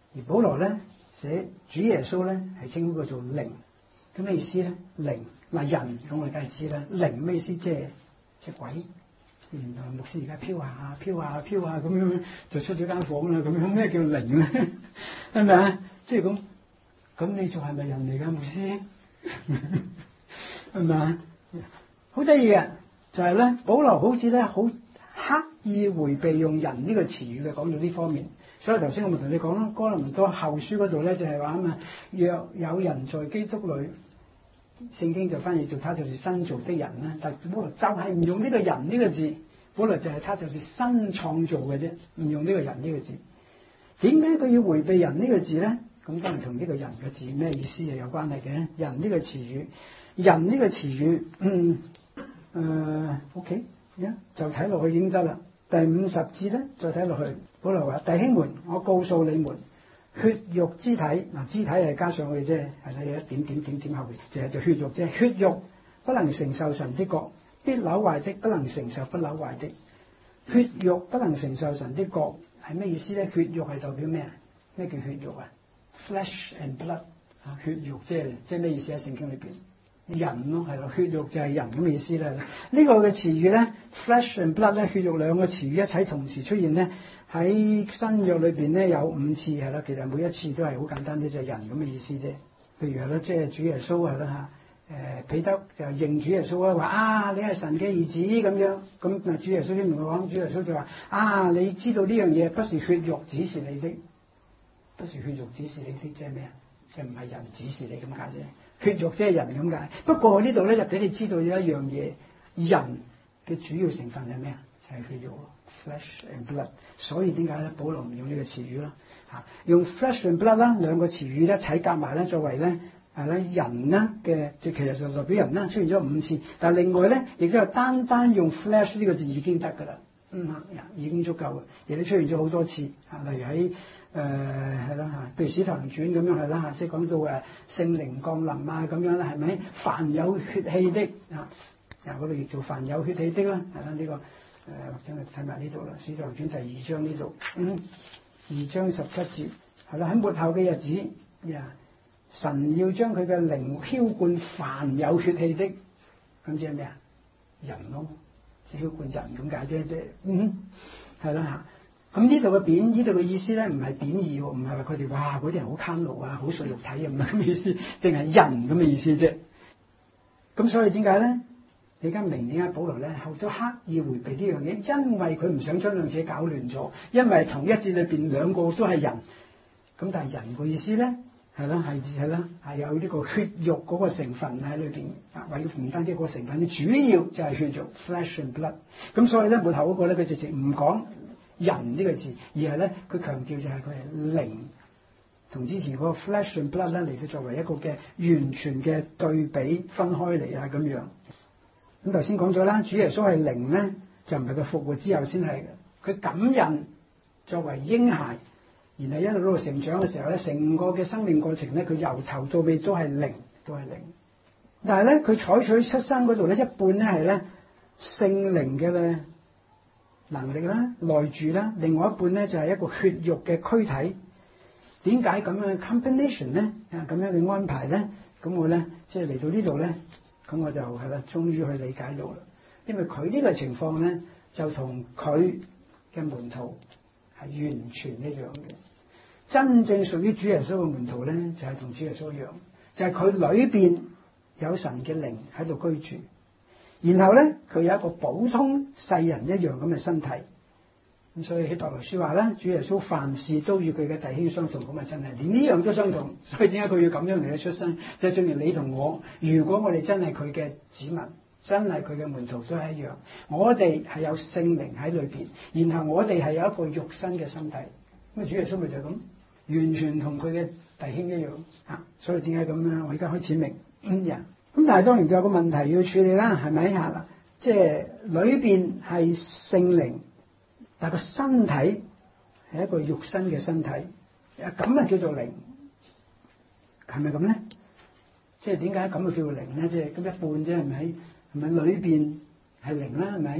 而保羅咧寫主耶穌咧係稱呼佢做靈，咁咩意思咧？靈嗱人咁我梗係知啦，靈咩意思？即係隻鬼。原來牧師而家飄下飄下飄下咁樣就出咗間房啦，咁樣咩叫靈咧？係咪啊？即係咁，咁你仲係咪人嚟㗎？牧師係咪啊？好得意嘅就係咧，保羅好似咧好刻意迴避用人呢個詞語嘅，講到呢方面。所以頭先我咪同你講咯，哥林多後書嗰度咧就係話啊嘛，若有人在基督裏，聖經就翻譯做他就是新造的人啦。但保羅就係唔用呢個人呢個字，保羅就係他就是新創造嘅啫，唔用呢個人呢個字。點解佢要迴避人呢個字咧？咁當然同呢個人嘅字咩意思係有關係嘅。人呢個詞語，人呢個詞語，嗯，誒、呃、，OK，呀，就睇落去已經得啦。第五十節咧，再睇落去，保羅話：弟兄們，我告訴你們，血肉肢體，嗱肢體係加上去啫，係啦，有一點點點點後邊，就係就血肉啫。血肉不能承受神的國，必朽壞的不能承受不朽壞的。血肉不能承受神的國係咩意思咧？血肉係代表咩啊？咩叫血肉啊 ？Flesh and blood 啊，血肉即係即係咩意思喺聖經裏邊？人咯，係咯，血肉就係人咁嘅意思啦。呢、這個嘅詞語咧 ，flesh and blood 咧，血肉兩個詞語一齊同時出現咧，喺新約裏邊咧有五次係啦。其實每一次都係好簡單啲，就係、是、人咁嘅意思啫。譬如係咯，即係主耶穌係啦嚇，誒彼得就認主耶穌啊，話啊你係神嘅兒子咁樣。咁啊主耶穌先同佢講，主耶穌就話啊你知道呢樣嘢不是血肉指示你的，不是血肉指示你的，即係咩啊？即係唔係人指示你咁解啫。血肉即係人咁解，不過呢度咧就俾你知道有一樣嘢，人嘅主要成分係咩啊？就係、是、血肉 ，flesh and blood。所以點解咧？保羅唔用呢個詞語咯，嚇用 flesh and blood 啦兩個詞語一齊夾埋咧，作為咧係咧人啦嘅，即其實就代表人啦，出現咗五次。但係另外咧，亦都係單單用 flesh 呢個字已經得㗎啦，嗯已經足夠嘅，亦都出現咗好多次啊，例如喺。誒係啦嚇，譬如《使徒行傳》咁樣係啦嚇，即係講到誒聖靈降臨啊咁樣啦，係咪？凡有血氣的啊，嗱嗰度亦做凡有血氣的啦，係啦呢個誒或者睇埋呢度啦，《使徒行傳》第二章呢度，嗯，二章十七節係啦，喺末後嘅日子，呀，神要將佢嘅靈澆灌凡有血氣的，咁即係咩啊？人咯，即係澆灌人咁解啫，即係嗯係啦嚇。咁呢度嘅貶，呢度嘅意思咧，唔係貶義喎，唔係話佢哋哇嗰啲人好貪婪啊，好碎肉體啊，唔係咁嘅意思，淨係人咁嘅意思啫。咁所以點解咧？你而家明點解保羅咧後都刻意迴避呢樣嘢？因為佢唔想將兩者搞亂咗。因為同一節裏邊兩個都係人，咁但係人個意思咧係啦，係係啦，係有呢個血肉嗰個成分喺裏邊啊，或者唔單止嗰個成分，主要就係血肉 （flesh and blood）。咁所以咧，末後嗰個咧，佢直情唔講人呢個字，而係咧佢強調就係佢係靈，同之前嗰個 flesh and blood 咧嚟到作為一個嘅完全嘅對比分開嚟啊咁樣。咁頭先講咗啦，主耶穌係靈咧，就唔係佢復活之後先係嘅。佢感孕作為嬰孩，然後一路到成長嘅時候咧，成個嘅生命過程咧，佢由頭到尾都係靈，都係靈。但係咧，佢採取出生嗰度咧，一半咧係咧聖靈嘅咧能力啦、內住啦，另外一半咧就係一個血肉嘅軀體。點解咁樣嘅 combination 咧？啊，咁樣嘅安排咧？咁我咧即係嚟到呢度咧，咁我就係啦，終於去理解到啦。因為佢呢個情況咧，就同佢嘅門徒係完全一樣嘅。真正屬於主耶穌嘅門徒咧，就係同主耶穌一樣，就係佢裏邊有神嘅靈喺度居住。然後咧，佢有一個普通世人一樣咁嘅身體，咁所以希伯來書話咧，主耶穌凡事都與佢嘅弟兄相同，咁啊真係連呢樣都相同。所以點解佢要咁樣嚟去出生？就正如你同我，如果我哋真係佢嘅子民，真係佢嘅門徒都係一樣。我哋係有聖靈喺裏邊，然後我哋係有一個肉身嘅身體。咁啊，主耶穌咪就係咁，完全同佢嘅弟兄一樣啊！所以點解咁樣？我而家開始明嗯呀。咁但係當然仲有個問題要處理啦，係咪嚇啦？即係裏邊係聖靈，但係個身體係一個肉身嘅身體，咁啊叫做靈，係咪咁咧？即係點解咁啊叫做靈咧？即係咁一半啫，係咪？係咪裏邊係靈啦？係咪？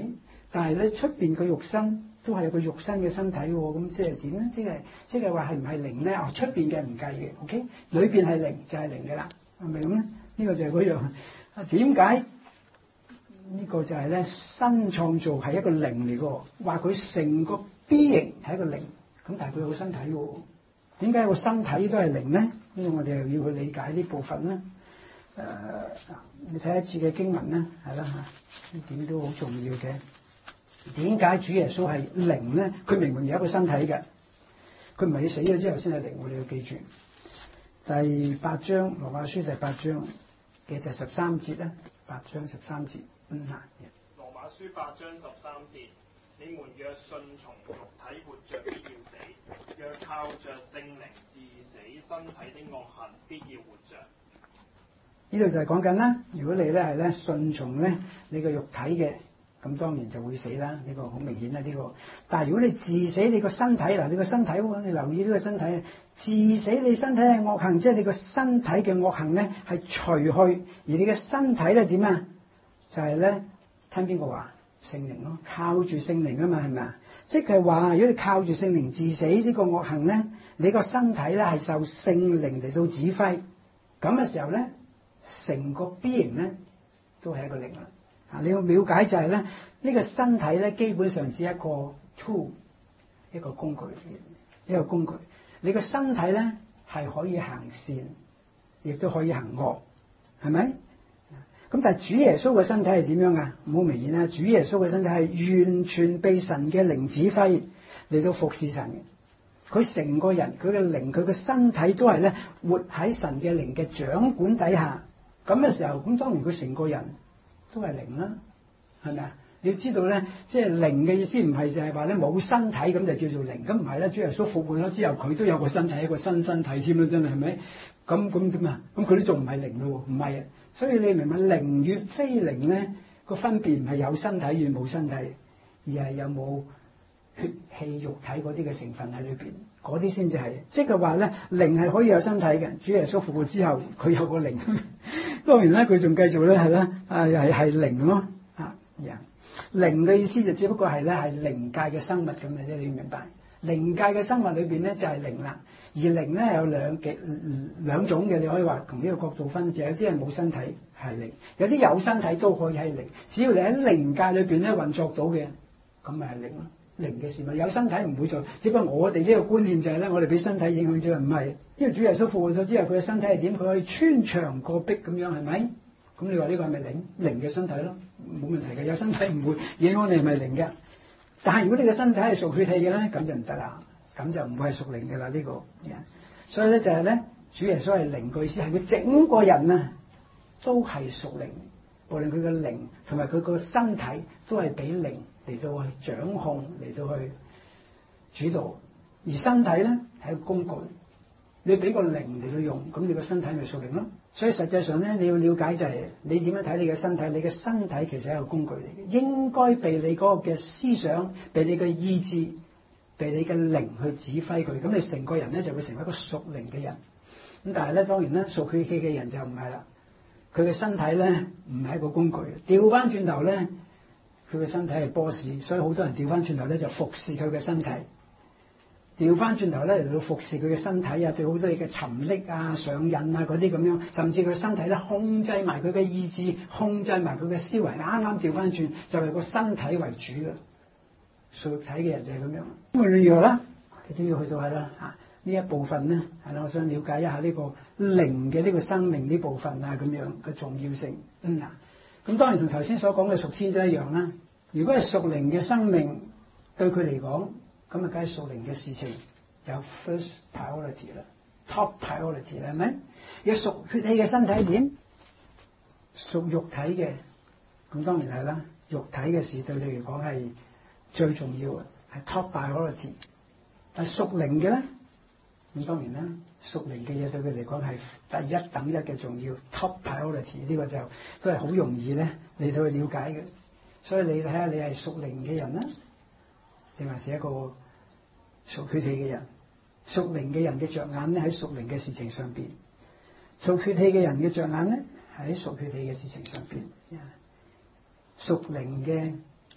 但係咧出邊個肉身都係有個肉身嘅身體喎，咁即係點咧？即係即係話係唔係靈咧？哦，出邊嘅唔計嘅 ，OK， 裏邊係靈就係靈嘅啦，係咪咁咧？呢個就係嗰樣。啊，點解呢個就係咧新創造係一個靈嚟嘅？話佢成個 being 係一個靈，咁但係佢有個身體喎。點解個身體都係靈咧？因為我哋又要去理解呢部分啦。誒、呃，你睇一次嘅經文啦，係啦嚇，呢點都好重要嘅。點解主耶穌係靈咧？佢明明有一個身體嘅，佢唔係你死咗之後先係靈，我哋要記住。第八章羅馬書第八章嘅第十三節啦，八章十三節，嗯啊。 羅馬書八章十三節，你們若順從肉體活着，必要死；若靠着聖靈治死身體的惡行，必要活着。 呢度就係講緊啦。如果你咧係咧順從咧你個肉體嘅，咁當然就會死啦。呢、這個好明顯啦，呢、這個。但係如果你治死你個身體嗱，你個身體喎，你留意呢個身體，治死你身體嘅惡行，即係你個身體嘅惡行咧係除去，而你嘅身體咧點啊？就係、是、咧聽邊個話？聖靈咯，靠住聖靈啊嘛，係咪啊？即係話如果你靠住聖靈治死呢個惡行咧，你個身體咧係受聖靈嚟到指揮，咁嘅時候咧。成個 being 咧都係一個靈啦。啊，你要了解就係咧，呢個身體咧基本上只係一個 tool， 一個工具，一個工具。你個身體咧係可以行善，亦都可以行惡，係咪？咁但係主耶穌嘅身體係點樣啊？好明顯啦，主耶穌嘅身體係完全被神嘅靈指揮嚟到服侍神嘅。佢成個人，佢嘅靈，佢嘅身體都係咧活喺神嘅靈嘅掌管底下。咁嘅時候，咁當然佢成個人都係靈啦，係咪啊？你要知道咧，即係靈嘅意思唔係就係話咧冇身體咁就叫做靈，咁唔係咧。主耶穌復活咗之後，佢都有個身體，一個新身體添啦，真係係咪？咁咁點啊？咁佢都仲唔係靈咯？唔係啊！所以你明唔明靈與非靈咧個分別唔係有身體與冇身體，而係有冇血氣肉體嗰啲嘅成分喺裏邊，嗰啲先至係。即係話咧，靈係可以有身體嘅。主耶穌復活之後，佢有個靈。當然咧，佢仲繼續咧係啦，啊係係靈咯，啊人靈嘅意思就只不過係咧係靈界嘅生物咁嘅啫，你要明白。靈界嘅生物裏邊咧就係靈啦，而靈咧有兩幾兩種嘅，你可以話從呢個角度分析，有啲係冇身體係靈，有啲有身體都可以係靈。只要你喺靈界裏邊咧運作到嘅，咁咪係靈咯。靈嘅事物有身體唔會做，只不過我哋呢個觀念就係咧，我哋俾身體影響啫，唔係。因為主耶穌復活咗之後，佢嘅身體係點？佢可以穿牆過壁咁樣，係咪？咁你話呢個係咪靈？靈嘅身體咯，冇問題嘅。有身體唔會影響你係咪靈嘅。但係如果你嘅身體係屬血氣嘅咧，咁就唔得啦，咁就唔會係屬靈嘅啦。呢個，所以咧就係咧，主耶穌係靈嘅意思係佢整個人啊都係屬靈，無論佢嘅靈同埋佢個身體都係俾靈嚟到去掌控，嚟到去主導，而身體咧係一個工具，你俾個靈嚟到用，咁你個身體咪屬靈咯。所以實際上咧，你要了解就係你點樣睇你嘅身體，你嘅身體其實係一個工具嚟嘅，應該被你嗰個嘅思想，被你嘅意志，被你嘅靈去指揮佢，咁你成個人咧就會成為一個屬靈嘅人。咁但係咧，當然咧，屬血氣嘅人就唔係啦，佢嘅身體咧唔係一個工具，調翻轉頭咧。佢嘅身體係 boss，所以好多人調翻轉頭咧就服侍佢嘅身體，調翻轉頭咧嚟到服侍佢嘅身體啊，對好多嘢嘅沉溺啊、上癮啊嗰啲咁樣，甚至佢身體咧控制埋佢嘅意志，控制埋佢嘅思維，啱啱調翻轉就係、是、個身體為主嘅，屬肉體嘅人就係咁樣。咁無論如何啦，你都要去到係啦嚇呢一部分咧，係啦，我想了解一下呢個靈嘅呢個生命呢部分啊咁樣嘅重要性。嗯啊。咁當然同頭先所講嘅屬天都一樣啦。如果係屬靈嘅生命對佢嚟講，咁啊梗係屬靈嘅事情有 first priority 啦 ，top priority 啦，係咪？有屬血氣嘅身體點？屬肉體嘅，咁當然係啦。肉體嘅事對你嚟講係最重要嘅，係 top priority。但係屬靈嘅咧，咁當然啦，屬靈嘅嘢對佢嚟講係第一等一嘅重要 ，top priority 呢個就都係好容易咧嚟到去了解嘅。所以你睇下你係屬靈嘅人啦，定還是一個屬血氣嘅人？屬靈嘅人嘅着眼咧喺屬靈嘅事情上邊，屬血氣嘅人嘅着眼咧喺屬血氣嘅事情上邊。屬靈嘅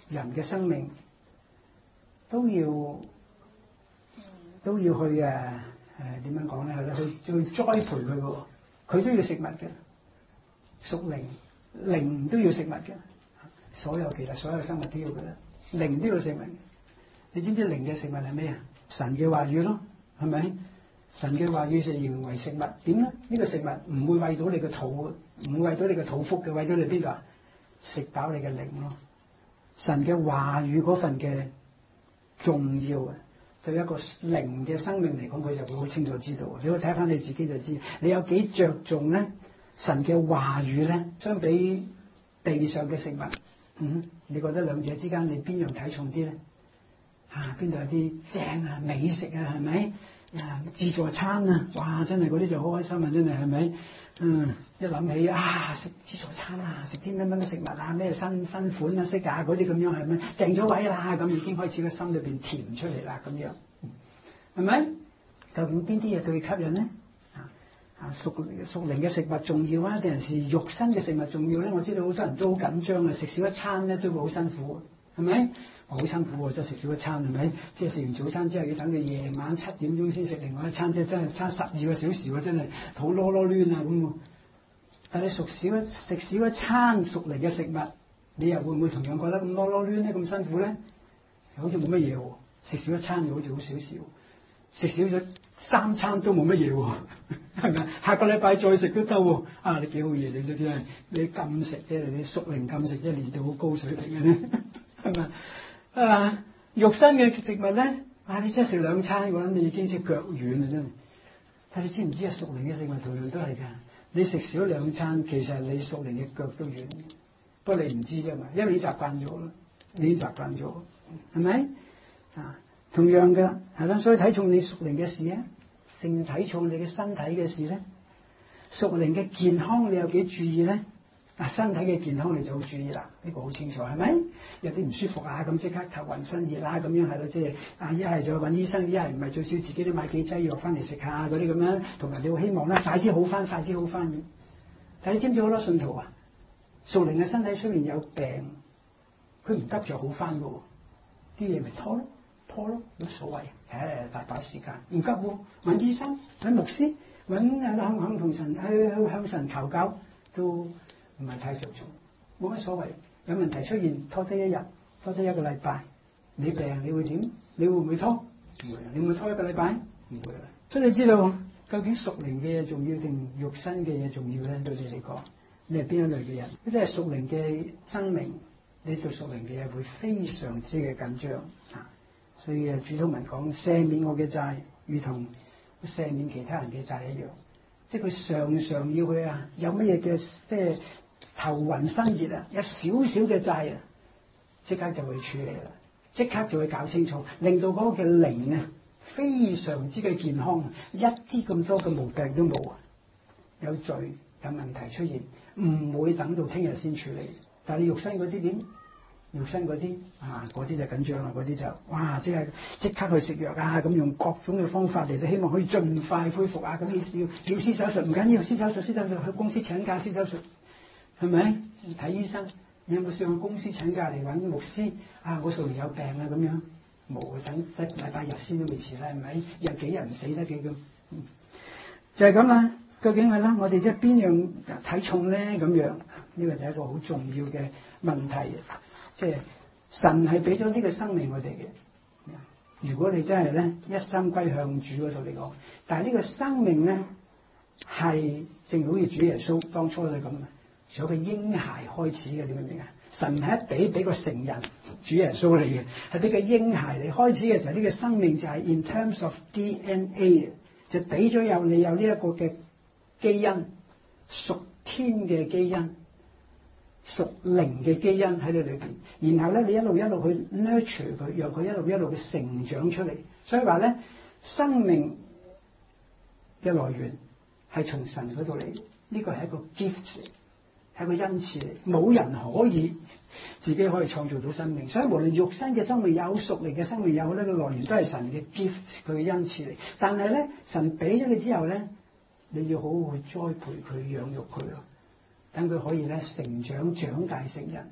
人嘅生命都要都要去誒誒點樣講咧？係啦，去去栽培佢嘅，佢都要食物嘅，屬靈靈都要食物嘅，所有其實所有生物都要嘅啦，靈都要食物。你知唔知靈嘅食物係咩啊？神嘅話語咯，係咪？神嘅話語就形容為食物，點咧？呢、這個食物唔會餵到你個肚，唔會餵到你個肚腹嘅，餵到你邊度啊？食飽你嘅靈咯。神嘅話語嗰份嘅重要啊，對一個靈嘅生命嚟講，佢就會好清楚知道。你去睇翻你自己就知，你有幾着重咧？神嘅話語咧，相比地上嘅食物，嗯，你覺得兩者之間你邊樣睇重啲咧？啊，邊度有啲正啊美食啊，係咪？啊，自助餐啊，哇，真係嗰啲就好開心啊，真係係咪？嗯，一諗起啊，食自助餐啊，食啲乜乜乜食物啊，咩新新款啊，色啊嗰啲咁樣係咪？訂咗位啦，咁已經開始個心裏邊甜出嚟啦，咁樣，係咪？究竟邊啲嘢最吸引咧？啊，屬屬靈嘅食物重要啊，定係是肉身嘅食物重要咧？我知道好多人都好緊張啊，食少一餐咧都會好辛苦，係咪？好辛苦喎，即係食少一餐係咪？即係食完早餐之後要等到夜晚七點鐘先食另外一餐，即係真係差十二個小時喎，真係肚囉囉攣啊咁。但係你食少一食少一餐屬靈嘅食物，你又會唔會同樣覺得咁囉囉攣咧？咁辛苦咧？好似冇乜嘢喎，食少一餐又好似好少少，食少咗三餐都冇乜嘢喎，係咪？下個禮拜再食都得喎。啊，你幾好嘢，你都真係你禁食啫，你屬靈禁食啫，練到好高水平嘅咧，係咪？啊，肉身嘅食物咧，啊，你真係食兩餐，我諗你已經隻腳軟啦，真係。但係你知唔知啊？屬靈嘅食物同樣都係㗎。你食少兩餐，其實你屬靈嘅腳都軟。不過你唔知啫嘛，因為你習慣咗啦，你已經習慣咗，係咪？啊，同樣嘅係啦，所以睇重你屬靈嘅事啊，定睇重你嘅身體嘅事咧？屬靈嘅健康你有幾注意咧？啊，身體嘅健康你就好注意啦，呢、這個好清楚係咪？有啲唔舒服啊，咁即刻頭暈身熱啊，咁樣係咯，即係啊一係就揾醫生，一係唔係最少自己都買幾劑藥翻嚟食下嗰啲咁樣，同埋你會希望咧快啲好翻，快啲好翻。但係你知唔知好多信徒啊，屬靈嘅身體雖然有病，佢唔急著好翻嘅喎，啲嘢咪拖咯拖咯，冇所謂，誒大把時間，唔急喎，揾醫生揾牧師揾啊肯肯同神去去向神求救都唔係太着重，冇乜所謂。有問題出現，拖低一日，拖低一個禮拜，你病你會點？你會唔會拖？唔會。你會唔會拖一個禮拜？唔會啦。所以你知道究竟屬靈嘅嘢重要定肉身嘅嘢重要咧？對你嚟講，你係邊一類嘅人？呢啲係屬靈嘅生命，你對屬靈嘅嘢會非常之嘅緊張啊！所以啊，主禱文講赦免我嘅債，如同赦免其他人嘅債一樣。即係佢常常要去啊，有乜嘢嘅即係頭暈身熱啊，有少少嘅債啊，即刻就會處理啦，即刻就會搞清楚，令到嗰個嘅靈啊非常之嘅健康，一啲咁多嘅毛病都冇啊，有罪有問題出現，唔會等到聽日先處理。但係你肉身嗰啲點？肉身嗰啲啊，嗰啲就緊張啦，嗰啲就哇，即係即刻去食藥啊，咁用各種嘅方法嚟到希望可以盡快恢復啊。咁要要施手術唔緊要，施手術施手術去公司請假施手術，係咪？睇醫生，你有冇上公司請假嚟揾牧師啊？我屬靈有病啊，咁樣冇，等得禮拜日先都未遲啦，係咪？有幾日唔死得幾咁、嗯？就係咁啦。究竟係啦，我哋即係邊樣睇重咧？咁樣呢個就係一個好重要嘅問題。即係神係俾咗呢個生命我哋嘅。如果你真係咧一心歸向主嗰度嚟講，但係呢個生命咧係正好似主耶穌當初就咁啊，從個嬰孩開始嘅，你明唔明啊？神係一俾俾個成人主耶穌嚟嘅，係俾個嬰孩嚟開始嘅時候，呢、這個生命就係 in terms of D N A 就俾咗有你有呢一個嘅基因，屬天嘅基因。屬靈嘅基因喺你裏邊，然後咧你一路一路去 nurture 佢，讓佢一路一路嘅成長出嚟。所以話咧，生命嘅來源係從神嗰度嚟，呢個係一個 gift 嚟，係一個恩賜嚟，冇人可以自己可以創造到生命。所以無論肉身嘅生命有，屬靈嘅生命有，呢個來源都係神嘅 gift，佢嘅恩賜嚟。但係咧，神俾咗你之後咧，你要好好去栽培佢、養育佢咯。等佢可以咧成長長大成人，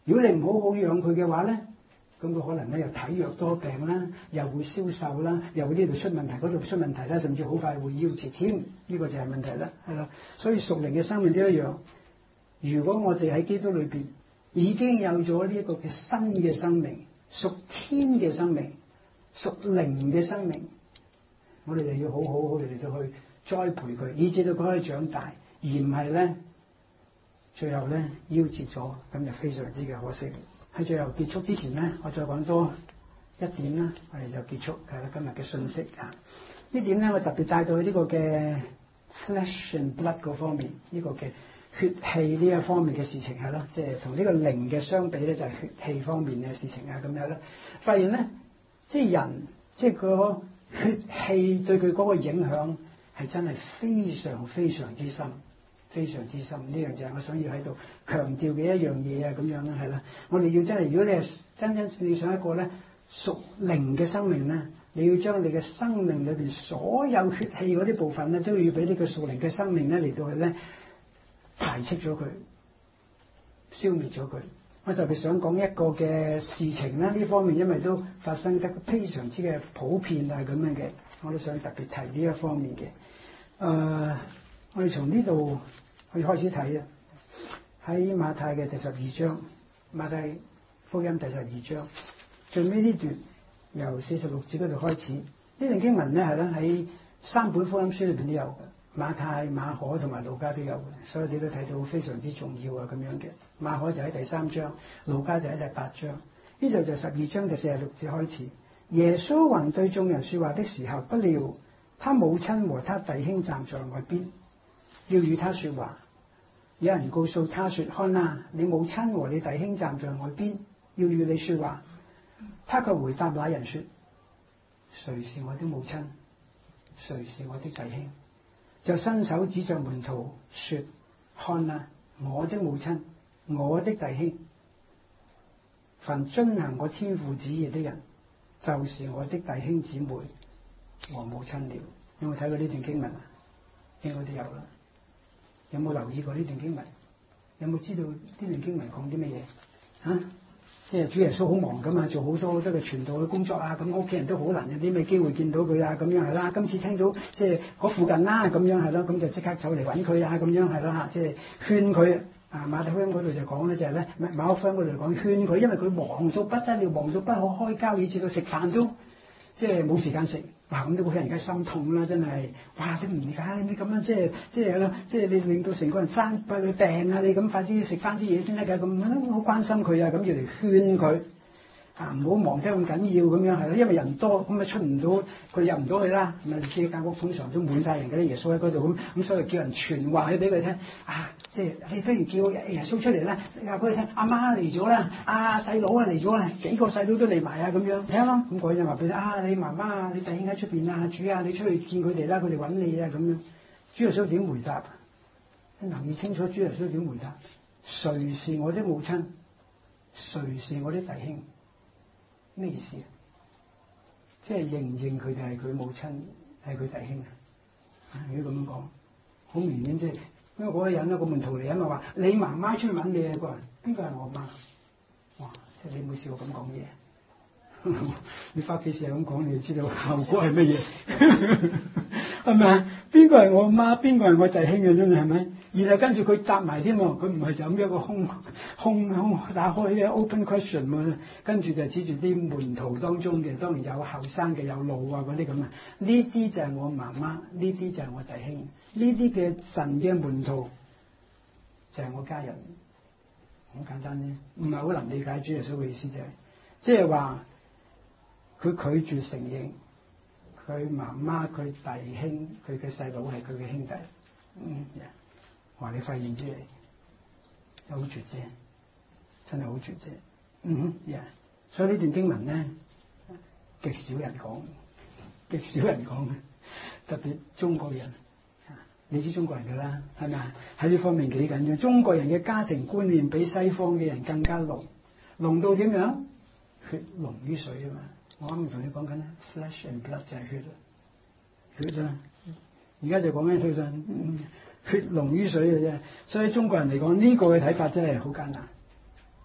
如果你唔好好養佢嘅話咧，咁佢可能咧又體弱多病啦，又會消瘦啦，又會呢度出問題，嗰度出問題啦，甚至好快會夭折添。呢個就係問題啦，係咯。所以屬靈嘅生命都一樣。如果我哋喺基督裏邊已經有咗呢一個嘅新嘅生命，屬天嘅生命，屬靈嘅生命，我哋就要好好好嚟到去栽培佢，以至到佢可以長大，而唔係咧最後咧夭折咗，咁就非常之嘅可惜。喺最後結束之前咧，我再講多一點啦，我哋就結束係啦今日嘅信息啊。呢點咧我特別帶到去呢個嘅 flesh and blood 嗰方面，呢、這個嘅血氣呢一方面嘅事情係咯，即係同呢個靈嘅相比咧，就係、是、血氣方面嘅事情啊咁樣啦。發現咧，即係人即係個血氣對佢嗰個影響係真係非常非常之深。非常之深，呢樣就係我想要喺度強調嘅一樣嘢啊，咁樣啦，係啦。我哋要真係，如果你係真真正正想一個咧屬靈嘅生命咧，你要將你嘅生命裏邊所有血氣嗰啲部分咧，都要俾呢個屬靈嘅生命咧嚟到去咧排斥咗佢，消滅咗佢。我特別想講一個嘅事情啦，呢方面因為都發生得非常之嘅普遍啊，咁樣嘅，我都想特別提呢一方面嘅。誒、呃，我哋從呢度去開始睇啊，喺馬太嘅第十二章，馬太福音第十二章最尾呢段由四十六節嗰度開始，呢段經文咧係咧喺三本福音書裏邊都有嘅，馬太、馬可同埋路加都有嘅，所以你都睇到非常之重要啊咁樣嘅。馬可就喺第三章，路加就喺第八章，呢度就十二章第四十六節開始。耶穌還對眾人說話的時候，不料他母親和他弟兄站在外邊，要與他說話。有人告訴他說：看啊，你母親和你弟兄站在外邊，要與你說話。他卻回答那人說：誰是我的母親？誰是我的弟兄？就伸手指着門徒說：看啊，我的母親，我的弟兄。凡遵行我天父旨意的人，就是我的弟兄姊妹和母親了。有冇睇過呢段經文啊？應該都有啦。有冇留意過呢段經文？有冇知道呢段經文講啲乜嘢？啊，即係主耶穌好忙噶嘛，做好多好多嘅傳道嘅工作啊，咁屋企人都好難有啲咩機會見到佢啊，咁樣係啦。今次聽到即係嗰附近啦，咁樣係咯，咁就即刻走嚟揾佢啊，咁樣係啦，即係勸佢啊。馬太福音嗰度就講咧，就係咧馬可福音嗰度講勸佢，因為佢忙到不得了，忙到不可開交，以至到食飯都即係冇時間食。哇！咁都好人家心痛啦，真係哇！你唔理解你咁樣即係即係啦，即係你令到成個人生佢病啊！你咁快啲食翻啲嘢先得㗎，咁好關心佢啊，咁要嚟勸佢啊，唔好忙得咁緊要咁樣係咯，因為人多咁啊出唔到，佢入唔到去啦。咁啊，你知間屋通常都滿晒人嘅，耶穌喺嗰度咁，咁所以叫人傳話去俾佢聽啊，即係你不如叫耶穌出嚟啦，你話俾佢聽，阿媽嚟咗啦，阿細佬啊嚟咗啦，幾個細佬都嚟埋啊咁樣，聽咯。咁嗰人話俾佢啊，你媽媽啊，你弟兄喺出邊啊，主啊，你出去見佢哋啦，佢哋揾你啊咁樣。主耶穌點回答？你留意清楚，主耶穌點回答？誰是我的母親？誰是我的弟兄？咩意思啊？即係認唔認佢哋係佢母親，係佢弟兄啊？如果咁樣講，好明顯即係，因為嗰個人咧，個門徒嚟啊嘛，話你媽媽出去揾你啊，個人邊個係我媽？哇！即係你冇試過咁講嘢，你翻屋企試下咁講，你就知道效果係乜嘢，係咪啊？邊個係我媽？邊個係我弟兄嘅真係係咪？然後跟住佢答埋添喎，佢唔係就咁一個空空空打開嘅 open question 喎，跟住就指住啲門徒當中嘅，當然有後生嘅，有老啊嗰啲咁啊，呢啲就係我媽媽，呢啲就係我弟兄，呢啲嘅神嘅門徒就係我家人，好簡單啫，唔係好難理解主耶穌嘅意思就係，即係話佢拒絕承認佢媽媽、佢弟兄、佢嘅細佬係佢嘅兄弟，嗯。Yeah. 話你發現之嚟，好絕啫，真係好絕啫。嗯哼，yeah. 所以呢段經文咧，極少人講，極少人講嘅，特別中國人。你知中國人㗎啦，係咪啊？喺呢方面幾緊要。中國人嘅家庭觀念比西方嘅人更加濃，濃到點樣？血濃於水啊嘛！我啱啱同你講緊咧 ，flesh and blood 就係血啦，血啦。而家就講緊血啦。嗯血濃於水嘅啫，所以中國人嚟講呢個嘅睇法真係好艱難，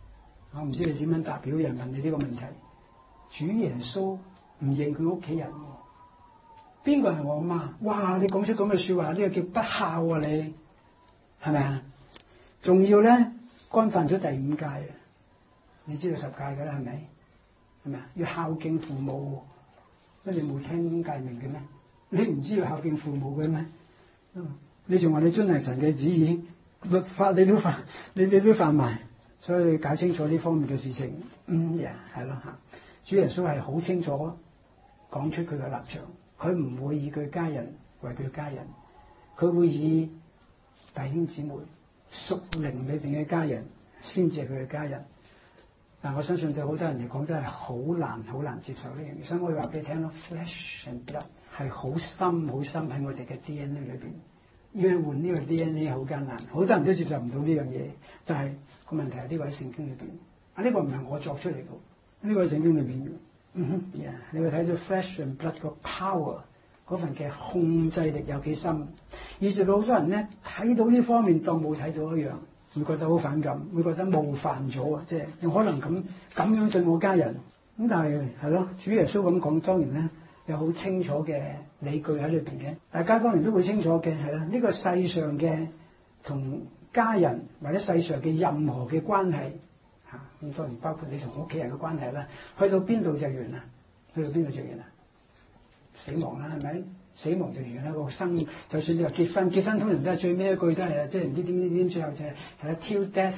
我唔知你點樣答表人問你呢個問題。主耶穌唔認佢屋企人喎，邊個係我媽？哇！你講出咁嘅説話，呢、這個叫不孝啊！你係咪啊？仲要咧干犯咗第五戒啊！你知道十戒㗎啦，係咪？係咪啊？要孝敬父母，乜你冇聽誡命嘅咩？你唔知要孝敬父母嘅咩？你仲話你遵行神嘅旨意，律法你都犯，你你都犯埋，所以搞清楚呢方面嘅事情。嗯呀，係咯嚇。主耶穌係好清楚講出佢嘅立場，佢唔會以佢家人為佢家人，佢會以弟兄姊妹屬靈裏邊嘅家人先至係佢嘅家人。但我相信對好多人嚟講真係好難好難接受呢樣嘢，所以我要話俾你聽咯 ，flesh and blood 係好深好深喺我哋嘅 D N A 裏邊，要換呢個 D N A 好艱難，好多人都接受唔到呢樣嘢。但係個問題係呢個喺聖經裏邊，啊呢個唔係我作出嚟嘅，呢個喺聖經裏邊嘅。嗯哼，yeah, 你會睇到 flesh and blood 個 power 嗰份嘅控制力有幾深，以至到好多人咧睇到呢方面當冇睇到一樣。會覺得好反感，會覺得冒犯咗啊！即係有可能咁咁樣對我家人咁，但係係咯，主耶穌咁講，當然咧有好清楚嘅理據喺裏邊嘅，大家當然都會清楚嘅係啦。呢個世上嘅同家人或者世上嘅任何嘅關係嚇，咁當然包括你同屋企人嘅關係啦，去到邊度就完啦，去到邊度就完啦，死亡啦，係咪？死亡就完啦，個生就算你話結婚，結婚通常都係最尾一句都係即係唔知點點點，最後就係係啦 till death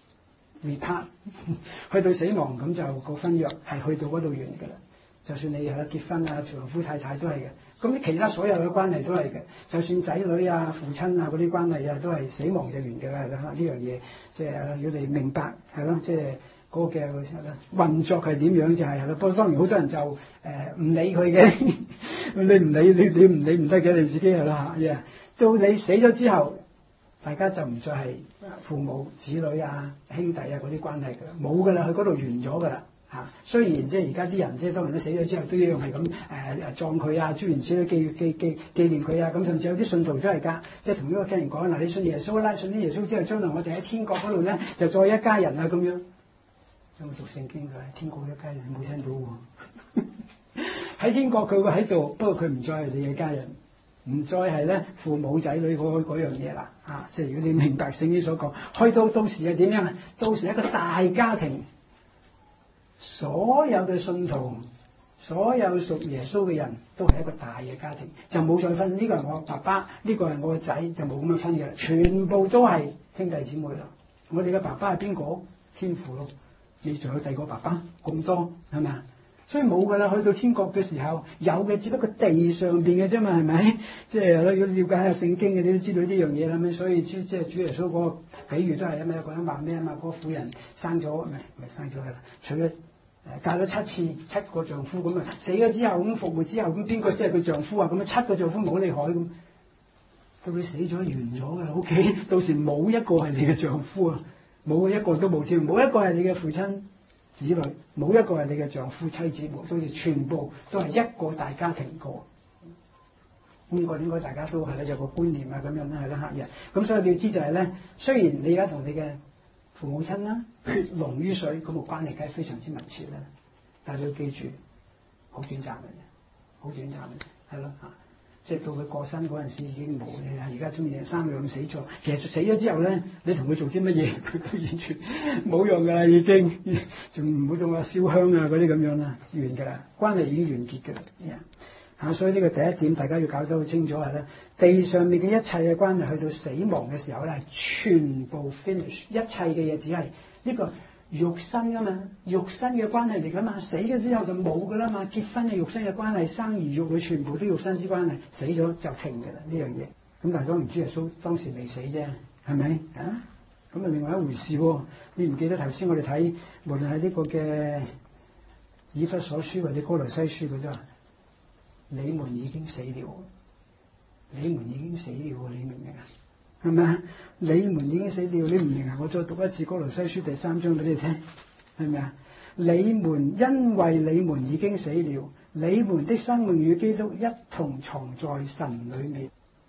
we part 去到死亡咁就個婚約係去到嗰度完㗎啦。就算你係啦結婚啊，丈夫太太都係嘅。咁其他所有嘅關係都係嘅，就算仔女啊、父親啊嗰啲關係啊，都係死亡就完㗎啦。係啦，呢樣嘢即係要你明白係咯，即係。嗰個嘅運作係點樣就係係咯，不過當然好多人就誒唔、呃、理佢嘅，你唔理你你唔理唔得嘅，你自己係啦嚇。Yeah. 到你死咗之後，大家就唔再係父母、子女啊、兄弟啊嗰啲關係㗎啦，冇㗎啦，去嗰度完咗㗎啦嚇。雖然即係而家啲人即係當然都死咗之後都一樣係咁誒誒葬佢啊，諸如此類紀紀紀紀念佢啊，咁甚至有啲信徒都係㗎，即係同呢個家人講嗱，你信耶穌啦，信啲耶穌之後，將來我哋喺天國嗰度咧就再一家人啊咁樣。有冇讀聖經㗎？天國一家人冇聽到喎。喺天國佢會喺度，不過佢唔再係你嘅家人，唔再係咧父母仔女嗰嗰樣嘢啦。啊，即係如果你明白聖經所講，去到到時係點樣啊？到時一個大家庭，所有嘅信徒，所有屬耶穌嘅人都係一個大嘅家庭，就冇再分呢個係我爸爸，呢個係我個仔，就冇咁樣分嘅，全部都係兄弟姊妹啦。我哋嘅爸爸係邊個？天父咯。你仲有第二個爸爸咁多係咪啊？所以冇㗎啦。去到天國嘅時候，有嘅只不過地上邊嘅啫嘛，係咪？即係要了解下聖經嘅，你都知道呢樣嘢啦。咁所以即係主耶穌嗰個比喻都係啊嘛，有個人話咩啊嘛？嗰、那個婦人生咗唔係唔係生咗係啦，娶咗誒嫁咗七次七個丈夫咁啊，死咗之後咁復活之後咁邊個先係佢丈夫啊？咁啊七個丈夫冇厲害咁，到你死咗完咗㗎啦。O K，到時冇一個係你嘅丈夫啊！冇一個都冇添，冇一個係你嘅父親子女，冇一個係你嘅丈夫妻子，冇，所以全部都係一個大家庭過。呢個應該大家都係咧有個觀念啊，咁樣啦，係啦，客人。咁所以你要知就係咧，雖然你而家同你嘅父母親啦血濃於水，咁個關係梗係非常之密切啦，但係你要記住，好短暫嘅啫，好短暫嘅，係咯嚇。即係到佢過身嗰陣時已經冇你啦，而家中意生養死咗。其實死咗之後咧，你同佢做啲乜嘢，佢都完全冇用㗎啦，已經仲唔好仲話燒香啊嗰啲咁樣啦，完㗎啦，關係已經完結㗎啦。嚇、啊，所以呢個第一點大家要搞得好清楚係咧，地上面嘅一切嘅關係去到死亡嘅時候咧，係全部 finish，一切嘅嘢只係呢個。肉身㗎嘛，肉身嘅關係嚟㗎嘛，死咗之後就冇㗎啦嘛。結婚嘅肉身嘅關係，生兒育女全部都肉身之關係，死咗就停㗎啦呢樣嘢。咁但係當然主耶穌當時未死啫，係咪啊？咁啊另外一回事喎。你唔記得頭先我哋睇，無論係呢個嘅以弗所書或者哥羅西書嗰啲話，你們已經死了，你們已經死了，你明唔明啊？係咪啊？你們已經死掉，你唔明啊？我再讀一次《哥羅西書》第三章俾你聽，係咪啊？你們因為你們已經死了，你們的生命與基督一同藏在神裡面。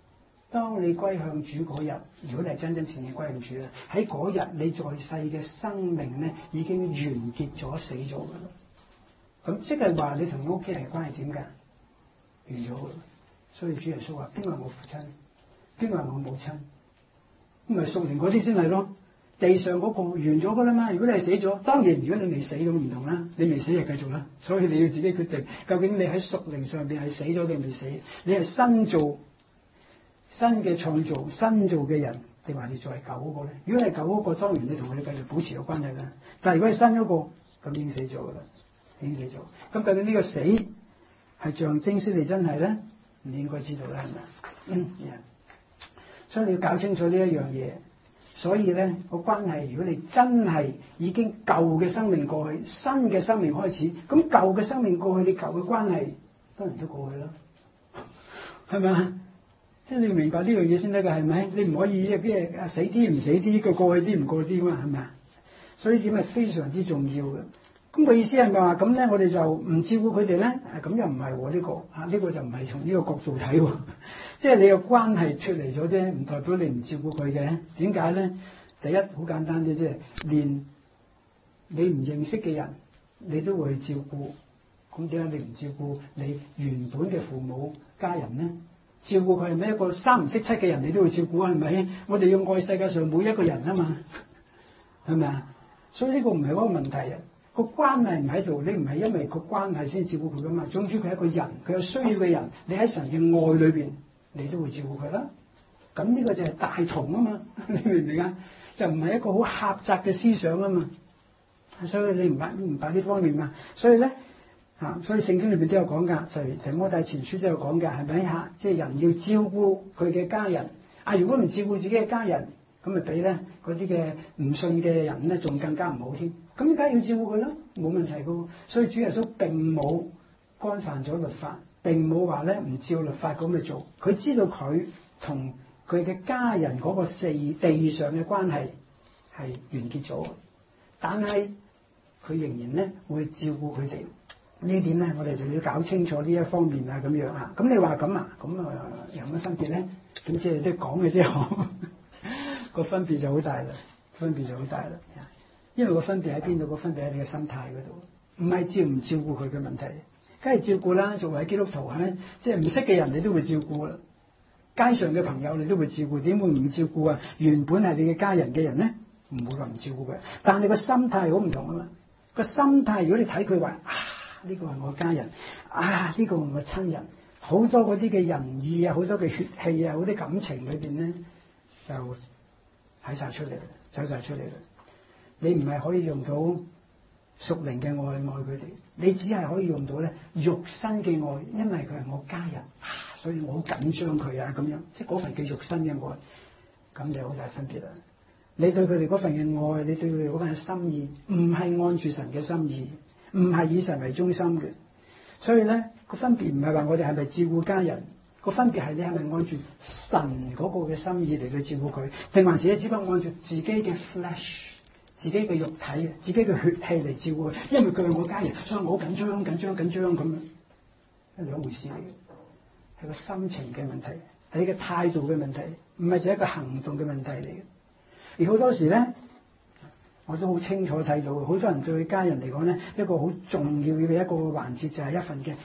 當你歸向主嗰日，如果你係真真正正歸向主咧，喺嗰日你在世嘅生命咧已經完結咗、死咗㗎啦。咁即係話你同屋企人嘅關係點㗎？完咗㗎。所以主耶穌話：邊個係我父親？邊個係我母親？咁咪屬靈嗰啲先係咯。地上嗰個完咗㗎啦嘛。如果你係死咗，當然如果你未死咁唔同啦。你未死就繼續啦。所以你要自己決定，究竟你喺屬靈上邊係死咗定未死？你係新造、新嘅創造、新造嘅人，定還是再係舊嗰個咧？如果係舊嗰個，當然你同佢哋繼續保持有關係啦。但係如果係新嗰個，咁已經死咗㗎啦，已經死咗。咁究竟呢個死係象徵式你真係咧？你應該知道啦，係咪？嗯， yeah. 所以你要搞清楚呢一樣嘢。所以咧個關係，如果你真係已經舊嘅生命過去，新嘅生命開始，咁舊嘅生命過去，你舊嘅關係當然都過去啦，係咪啊？即係你要明白呢樣嘢先得㗎，係咪？你唔可以即係啊死啲唔死啲，個過去啲唔過啲嘛，係咪啊？所以點係非常之重要嘅。咁個意思係咪話咁咧？我哋就唔照顧佢哋咧？咁又唔係喎，呢個啊呢個就唔係從呢個角度睇喎。即係你個關係脫離咗啫，唔代表你唔照顧佢嘅。點解咧？第一好簡單啫，即係連你唔認識嘅人，你都會去照顧。咁點解你唔照顧你原本嘅父母家人咧？照顧佢係咩？一個三唔識七嘅人，你都會照顧啊？係咪？我哋要愛世界上每一個人啊嘛，係咪啊？所以呢個唔係嗰個問題啊。個關係唔喺度，你唔係因為個關係先照顧佢噶嘛。總之佢係一個人，佢有需要嘅人，你喺神嘅愛裏邊，你都會照顧佢啦。咁呢個就係大同啊嘛，你明唔明啊？就唔係一個好狹窄嘅思想啊嘛。所以你唔明唔明白呢方面嘛？所以咧啊，所以聖經裏邊都有講噶，就係提摩太前書都有講嘅，係咪嚇？即係人要照顧佢嘅家人。啊，如果唔照顧自己嘅家人，咁咪俾咧嗰啲嘅唔信嘅人咧，仲更加唔好添。咁梗係要照顧佢咯，冇問題嘅喎。所以主耶穌並冇干犯咗律法，並冇話咧唔照律法咁去做。佢知道佢同佢嘅家人嗰個四地上嘅關係係完結咗，但係佢仍然咧會照顧佢哋。呢點咧，我哋就要搞清楚呢一方面啊，咁樣啊。咁你話咁啊，咁啊有乜分別咧？咁即係都講嘅啫，個分別就好大啦，分別就好大啦。因為個分別喺邊度？個分別喺你嘅心態嗰度，唔係照唔照顧佢嘅問題，梗係照顧啦。作為基督徒係咪？即係唔識嘅人你都會照顧啦，街上嘅朋友你都會照顧，點會唔照顧啊？原本係你嘅家人嘅人咧，唔會話唔照顧佢，但係你個心態好唔同啊嘛。個心態如果你睇佢話啊，呢個係我家人，啊呢個係我親人，好多嗰啲嘅仁義啊，好多嘅血氣啊，好啲感情裏邊咧就喺晒出嚟，走晒出嚟啦。你唔係可以用到屬靈嘅愛愛佢哋，你只係可以用到咧肉身嘅愛，因為佢係我家人，啊、所以我好緊張佢啊咁樣，即係嗰份嘅肉身嘅愛，咁就好大分別啦。你對佢哋嗰份嘅愛，你對佢哋嗰份嘅心意，唔係按住神嘅心意，唔係以神為中心嘅。所以咧個分別唔係話我哋係咪照顧家人，個分別係你係咪按住神嗰個嘅心意嚟去照顧佢，定還是咧只不過按住自己嘅 flesh。自己嘅肉體啊，自己嘅血氣嚟照顧佢，因為佢係我家人，所以我好緊張、緊張、緊張咁樣，係兩回事嚟嘅，係個心情嘅問題，係你嘅態度嘅問題，唔係就係一個行動嘅問題嚟嘅。而好多時咧，我都好清楚睇到，好多人對家人嚟講咧，一個好重要嘅一個環節就係一份嘅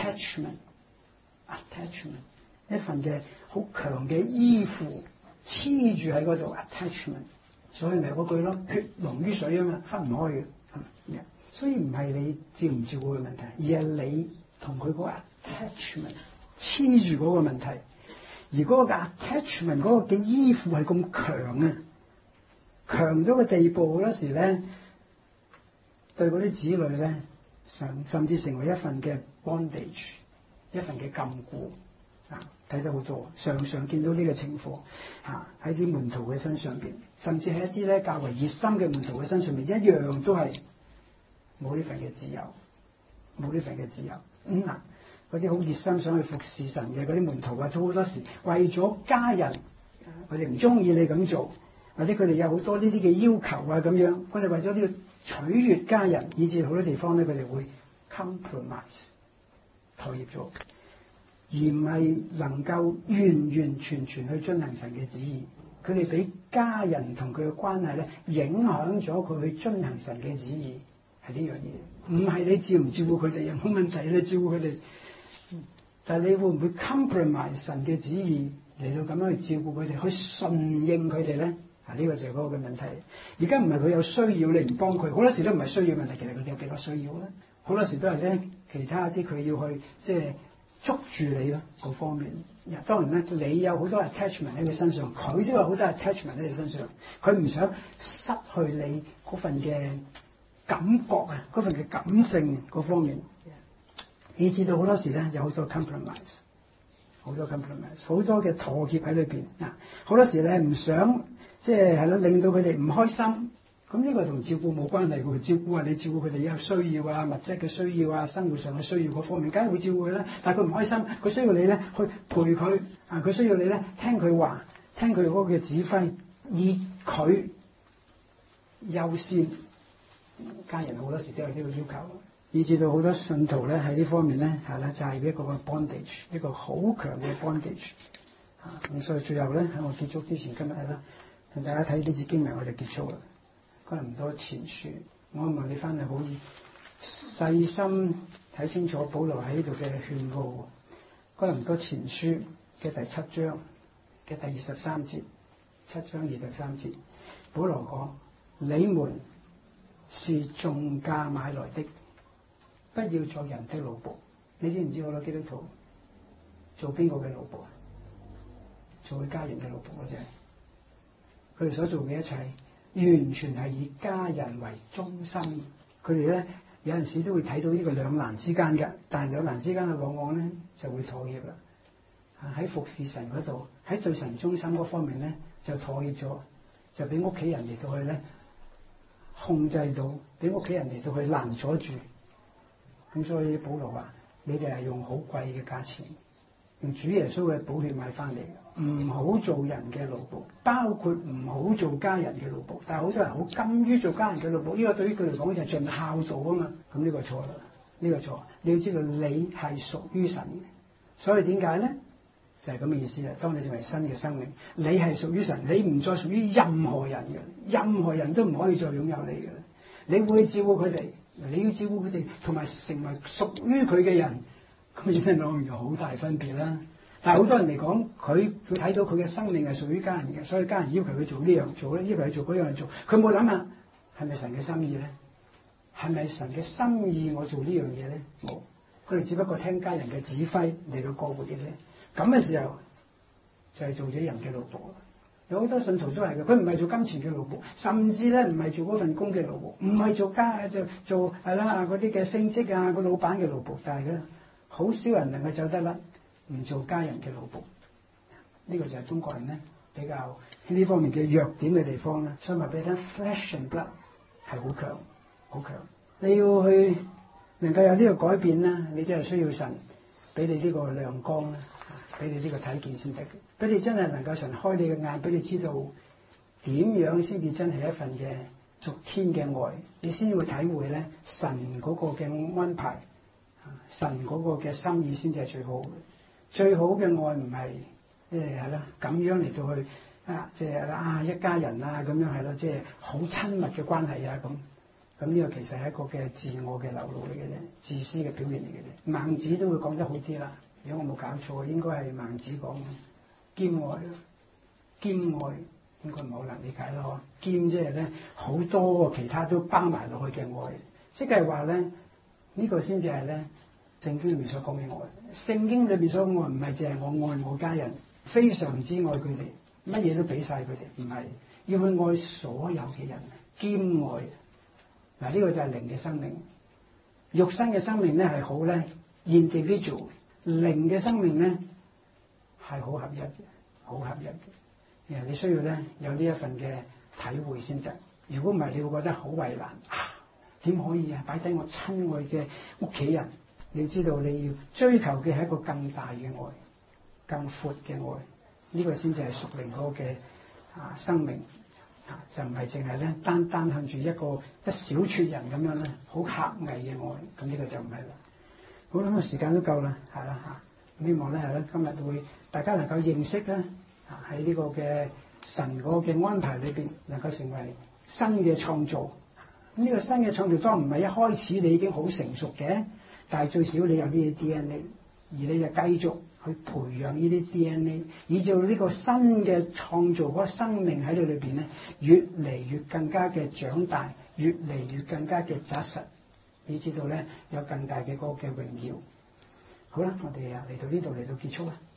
attachment，attachment， 一份嘅好強嘅依附，黐住喺嗰度 attachment。所以咪嗰句咯，血濃於水啊嘛，分唔開嘅。所以唔係你照唔照顧嘅問題，而係你同佢嗰個 attachment 黐住嗰個問題。而嗰個 attachment 嗰個嘅依附係咁強啊，強咗個地步，好多時咧對嗰啲子女咧，甚甚至成為一份嘅 bondage， 一份嘅禁錮。啊，睇得好多，常常見到呢個情況嚇喺啲門徒嘅身上邊，甚至係一啲咧較為熱心嘅門徒嘅身上邊，一樣都係冇呢份嘅自由，冇呢份嘅自由。嗯嗱，嗰啲好熱心想去服侍神嘅嗰啲門徒啊，都好多時為咗家人，佢哋唔中意你咁做，或者佢哋有好多呢啲嘅要求啊咁樣，佢哋為咗呢個取悅家人，以至好多地方咧佢哋會 compromise 妥協咗。 而唔係能夠完完全全去遵行神嘅旨意。佢哋俾家人同佢嘅關係咧，影響咗佢去遵行神嘅旨意，係呢樣嘢。唔係你照唔照顧佢哋有冇問題，你照顧佢哋，但係你會唔會 compromise 神嘅旨意嚟到咁樣去照顧佢哋，去順應佢哋咧？啊，呢個就係嗰個嘅問題。而家唔係佢有需要，你唔幫佢，好多時都唔係需要問題，其實佢哋有幾多需要咧？好多時都係咧，其他啲佢要去即係捉住你咯，嗰方面。當然咧，你有好多 attachment 喺佢身上，佢都有好多 attachment 喺你身上。佢唔想失去你嗰份嘅感覺啊，嗰份嘅感性嗰方面，以至到好多時咧有好多 compromise， 好多 compromise， 好多嘅妥協喺裏邊啊。好多時咧唔想即係係咯，令到佢哋唔開心。咁呢個同照顧冇關係嘅，照顧啊，你照顧佢哋有需要啊，物質嘅需要啊，生活上嘅需要嗰方面，梗係會照顧佢啦。但係佢唔開心，佢需要你咧去陪佢啊，佢需要你咧聽佢話，聽佢嗰個嘅指揮，以佢優先。家人好多時都有呢個要求，以至到好多信徒咧喺呢方面咧係啦，就係一個個 bondage， 一個好強嘅 bondage 啊。咁所以最後咧喺我結束之前，今日係啦，同大家睇呢節經文，我哋結束啦。哥林多前書，我問你翻嚟好細心睇清楚保羅喺呢度嘅勸告。哥林多前書嘅第七章嘅第二十三節，七章二十三節，保羅講：你們是重價買來的，不要做人的奴僕。你知唔知好多基督徒做邊個嘅奴僕啊？做佢家人嘅奴僕嗰隻，佢哋所做嘅一切，完全係以家人為中心。佢哋咧有陣時都會睇到呢個兩難之間嘅，但係兩難之間嘅往往咧就會妥協啦。喺服侍神嗰度，喺對神中心嗰方面咧就妥協咗，就俾屋企人嚟到去咧控制到，俾屋企人嚟到去攔阻住。咁所以保羅話：你哋係用好貴嘅價錢，用主耶穌嘅寶血買翻嚟嘅，唔好做人嘅奴僕，包括唔好做家人嘅奴僕。但係好多人好甘於做家人嘅奴僕，呢個對於佢嚟講就係盡孝道啊嘛。咁呢個錯啦，呢個錯。你要知道你係屬於神嘅，所以點解咧？就係咁嘅意思啦。當你成為新嘅生命，你係屬於神，你唔再屬於任何人嘅，任何人都唔可以再擁有你嘅。你會照顧佢哋，你要照顧佢哋，同埋成為屬於佢嘅人，咁真係兩樣好大分別啦。但係好多人嚟講，佢會睇到佢嘅生命係屬於家人嘅，所以家人要求佢做呢樣做咧，要求佢做嗰樣做，佢冇諗下係咪神嘅心意咧？係咪神嘅心意我做呢樣嘢咧？冇，佢哋只不過聽家人嘅指揮嚟到過活嘅啫。咁嘅時候就係、是、做咗人嘅奴僕。有好多信徒都係嘅，佢唔係做金錢嘅奴僕，甚至咧唔係做嗰份工嘅奴僕，唔係做家就做係啦嗰啲嘅升職啊個老闆嘅奴僕，但係咧好少人能夠走得甩唔做家人嘅奴僕。呢、這個就係中國人咧比較喺呢方面嘅弱點嘅地方啦。所以話俾你聽 ，flesh and blood 係好強，好強。你要去能夠有呢個改變啦，你真係需要神俾你呢個亮光啦。俾你呢個睇見先得嘅，俾你真係能夠神開你嘅眼，俾你知道點樣先至真係一份嘅屬天嘅愛，你先會體會咧神嗰個嘅安排，神嗰個嘅心意先至係最好嘅。最好嘅愛唔係即係係啦咁樣嚟到去啊，即係啊一家人啊咁樣係咯，即係好親密嘅關係啊咁。咁呢個其實係一個嘅自我嘅流露嚟嘅啫，自私嘅表現嚟嘅啫。孟子都會講得好啲啦。如果我冇搞錯，應該係孟子講嘅兼愛咯，兼愛應該唔好難理解咯。兼即係咧好多其他都包埋落去嘅愛，即係話咧呢個先至係咧聖經裏面所講嘅愛。聖經裏面所講嘅愛唔係淨係我愛我家人，非常之愛佢哋，乜嘢都俾晒佢哋，唔係要去愛所有嘅人，兼愛。嗱呢個就係靈嘅生命，肉身嘅生命咧係好咧 individual。靈嘅生命咧係好合一嘅，好合一嘅。誒，你需要咧有呢一份嘅體會先得。如果唔係，你會覺得好為難啊！點可以啊？擺低我親愛嘅屋企人？你知道你要追求嘅係一個更大嘅愛，更闊嘅愛。呢、這個先至係屬靈嗰個嘅啊生命啊，就唔係淨係咧單單向住一個一小撮人咁樣咧，好狹隘嘅愛。咁呢個就唔係啦。好啦，時間都夠啦，係啦嚇。 希望咧係咧今日會大家能夠認識咧啊喺呢個嘅神嗰個嘅安排裏邊，能夠成為新嘅創造。呢、這個新嘅創造當然唔係一開始你已經好成熟嘅，但係最少你有呢啲 D N A， 而你就繼續去培養呢啲 D N A， 以至到呢個新嘅創造嗰個生命喺你裏邊咧，越嚟越更加嘅長大，越嚟越更加嘅紮實，以至到咧有更大嘅嗰個嘅榮耀。好啦，我哋啊嚟到呢度嚟到結束啦。